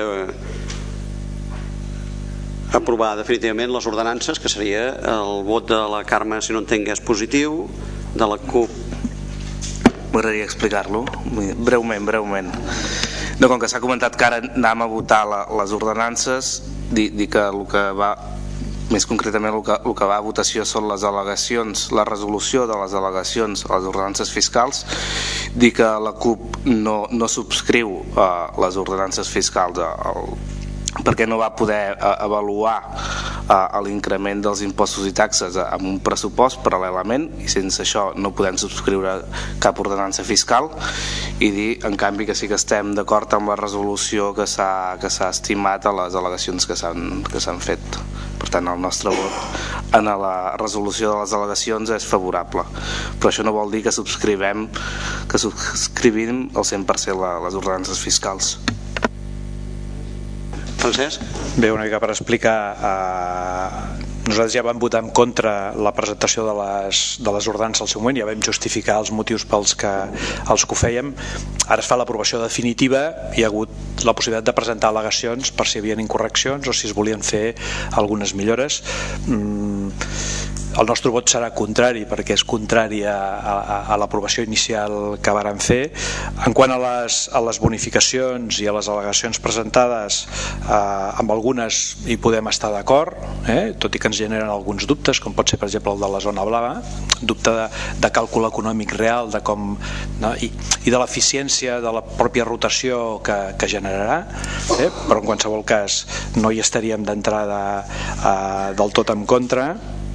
aprovar definitivament les ordenances, que seria el vot de la Carme, si no entenc, és positiu, de la CUP. M'agradaria explicar-lo breument. No, com que s'ha comentat que ara anàvem a votar les ordenances, dir que el que va, més concretament el que va a votació són les al·legacions, la resolució de les al·legacions a les ordenances fiscals, dir que la CUP no subscriu les ordenances fiscals perquè no va poder avaluar l'increment dels impostos i taxes amb un pressupost paral·lelament, i sense això no podem subscriure cap ordenança fiscal, i dir en canvi que sí que estem d'acord amb la resolució que s'ha estimat a les al·legacions que s'han fet. Per tant, el nostre vot en la resolució de les al·legacions és favorable, però això no vol dir que subscrivim al 100% les ordenances fiscals. Francesc? Bé, una mica per explicar, nosaltres ja vam votar en contra la presentació de les ordenances al seu moment, ja vam justificar els motius pels que ho fèiem. Ara es fa l'aprovació definitiva, hi ha hagut la possibilitat de presentar al·legacions per si hi havia incorreccions o si es volien fer algunes millores. El nostre vot serà contrari perquè és contrari a l'aprovació inicial que vàrem fer. En quant a les bonificacions i a les al·legacions presentades, amb algunes hi podem estar d'acord, tot i que ens generen alguns dubtes, com pot ser per exemple el de la zona blava, dubte de càlcul econòmic real de com, no? I de l'eficiència de la pròpia rotació que generarà, però en qualsevol cas no hi estaríem d'entrada del tot en contra.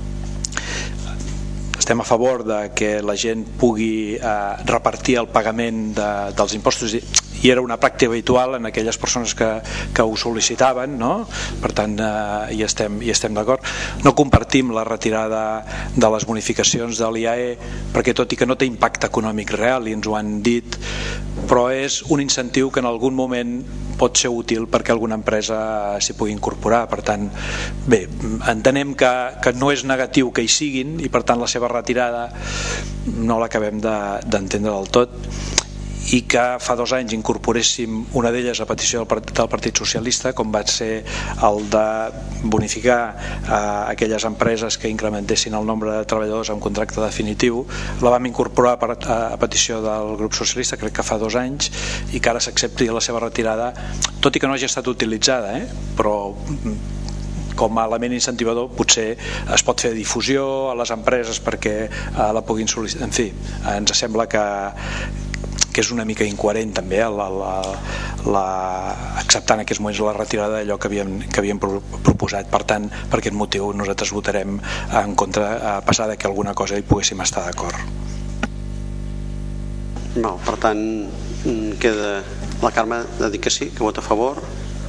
Estem a favor de que la gent pugui repartir el pagament dels impostos, i era una pràctica habitual en aquelles persones que ho sol·licitaven, no? Per tant, hi estem d'acord. No compartim la retirada de les bonificacions de l'IAE perquè, tot i que no té impacte econòmic real, i ens ho han dit, però és un incentiu que en algun moment pot ser útil perquè alguna empresa s'hi pugui incorporar. Per tant, bé, entenem que no és negatiu que hi siguin, i per tant la seva retirada no l'acabem d'entendre del tot, i que fa 2 anys incorporéssim una d'elles a petició del Partit Socialista, com va ser el de bonificar aquelles empreses que incrementessin el nombre de treballadors amb contracte definitiu. La vam incorporar a petició del grup socialista, crec que fa 2 anys, i que ara s'accepti la seva retirada, tot i que no hagi estat utilitzada, però com a element incentivador potser es pot fer difusió a les empreses perquè la puguin sol·licitar. En fi, ens sembla que és una mica incoherent també acceptar en aquests moments la retirada d'allò que havíem proposat. Per tant, per aquest motiu nosaltres votarem en contra, a passar de que alguna cosa hi poguéssim estar d'acord. Per tant, queda la Carme de dir que sí, que vota a favor,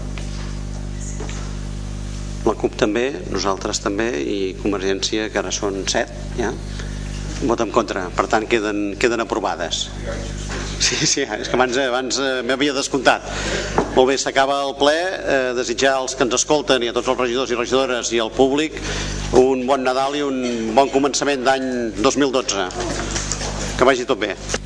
la CUP també, nosaltres també, i Convergència, que ara són 7 ja, vota en contra. Per tant, queden aprovades. Sí, és que abans m'havia descomptat. Molt bé, s'acaba el ple. Desitjar als que ens escolten i a tots els regidors i regidores i al públic un bon Nadal i un bon començament d'any 2012. Que vagi tot bé.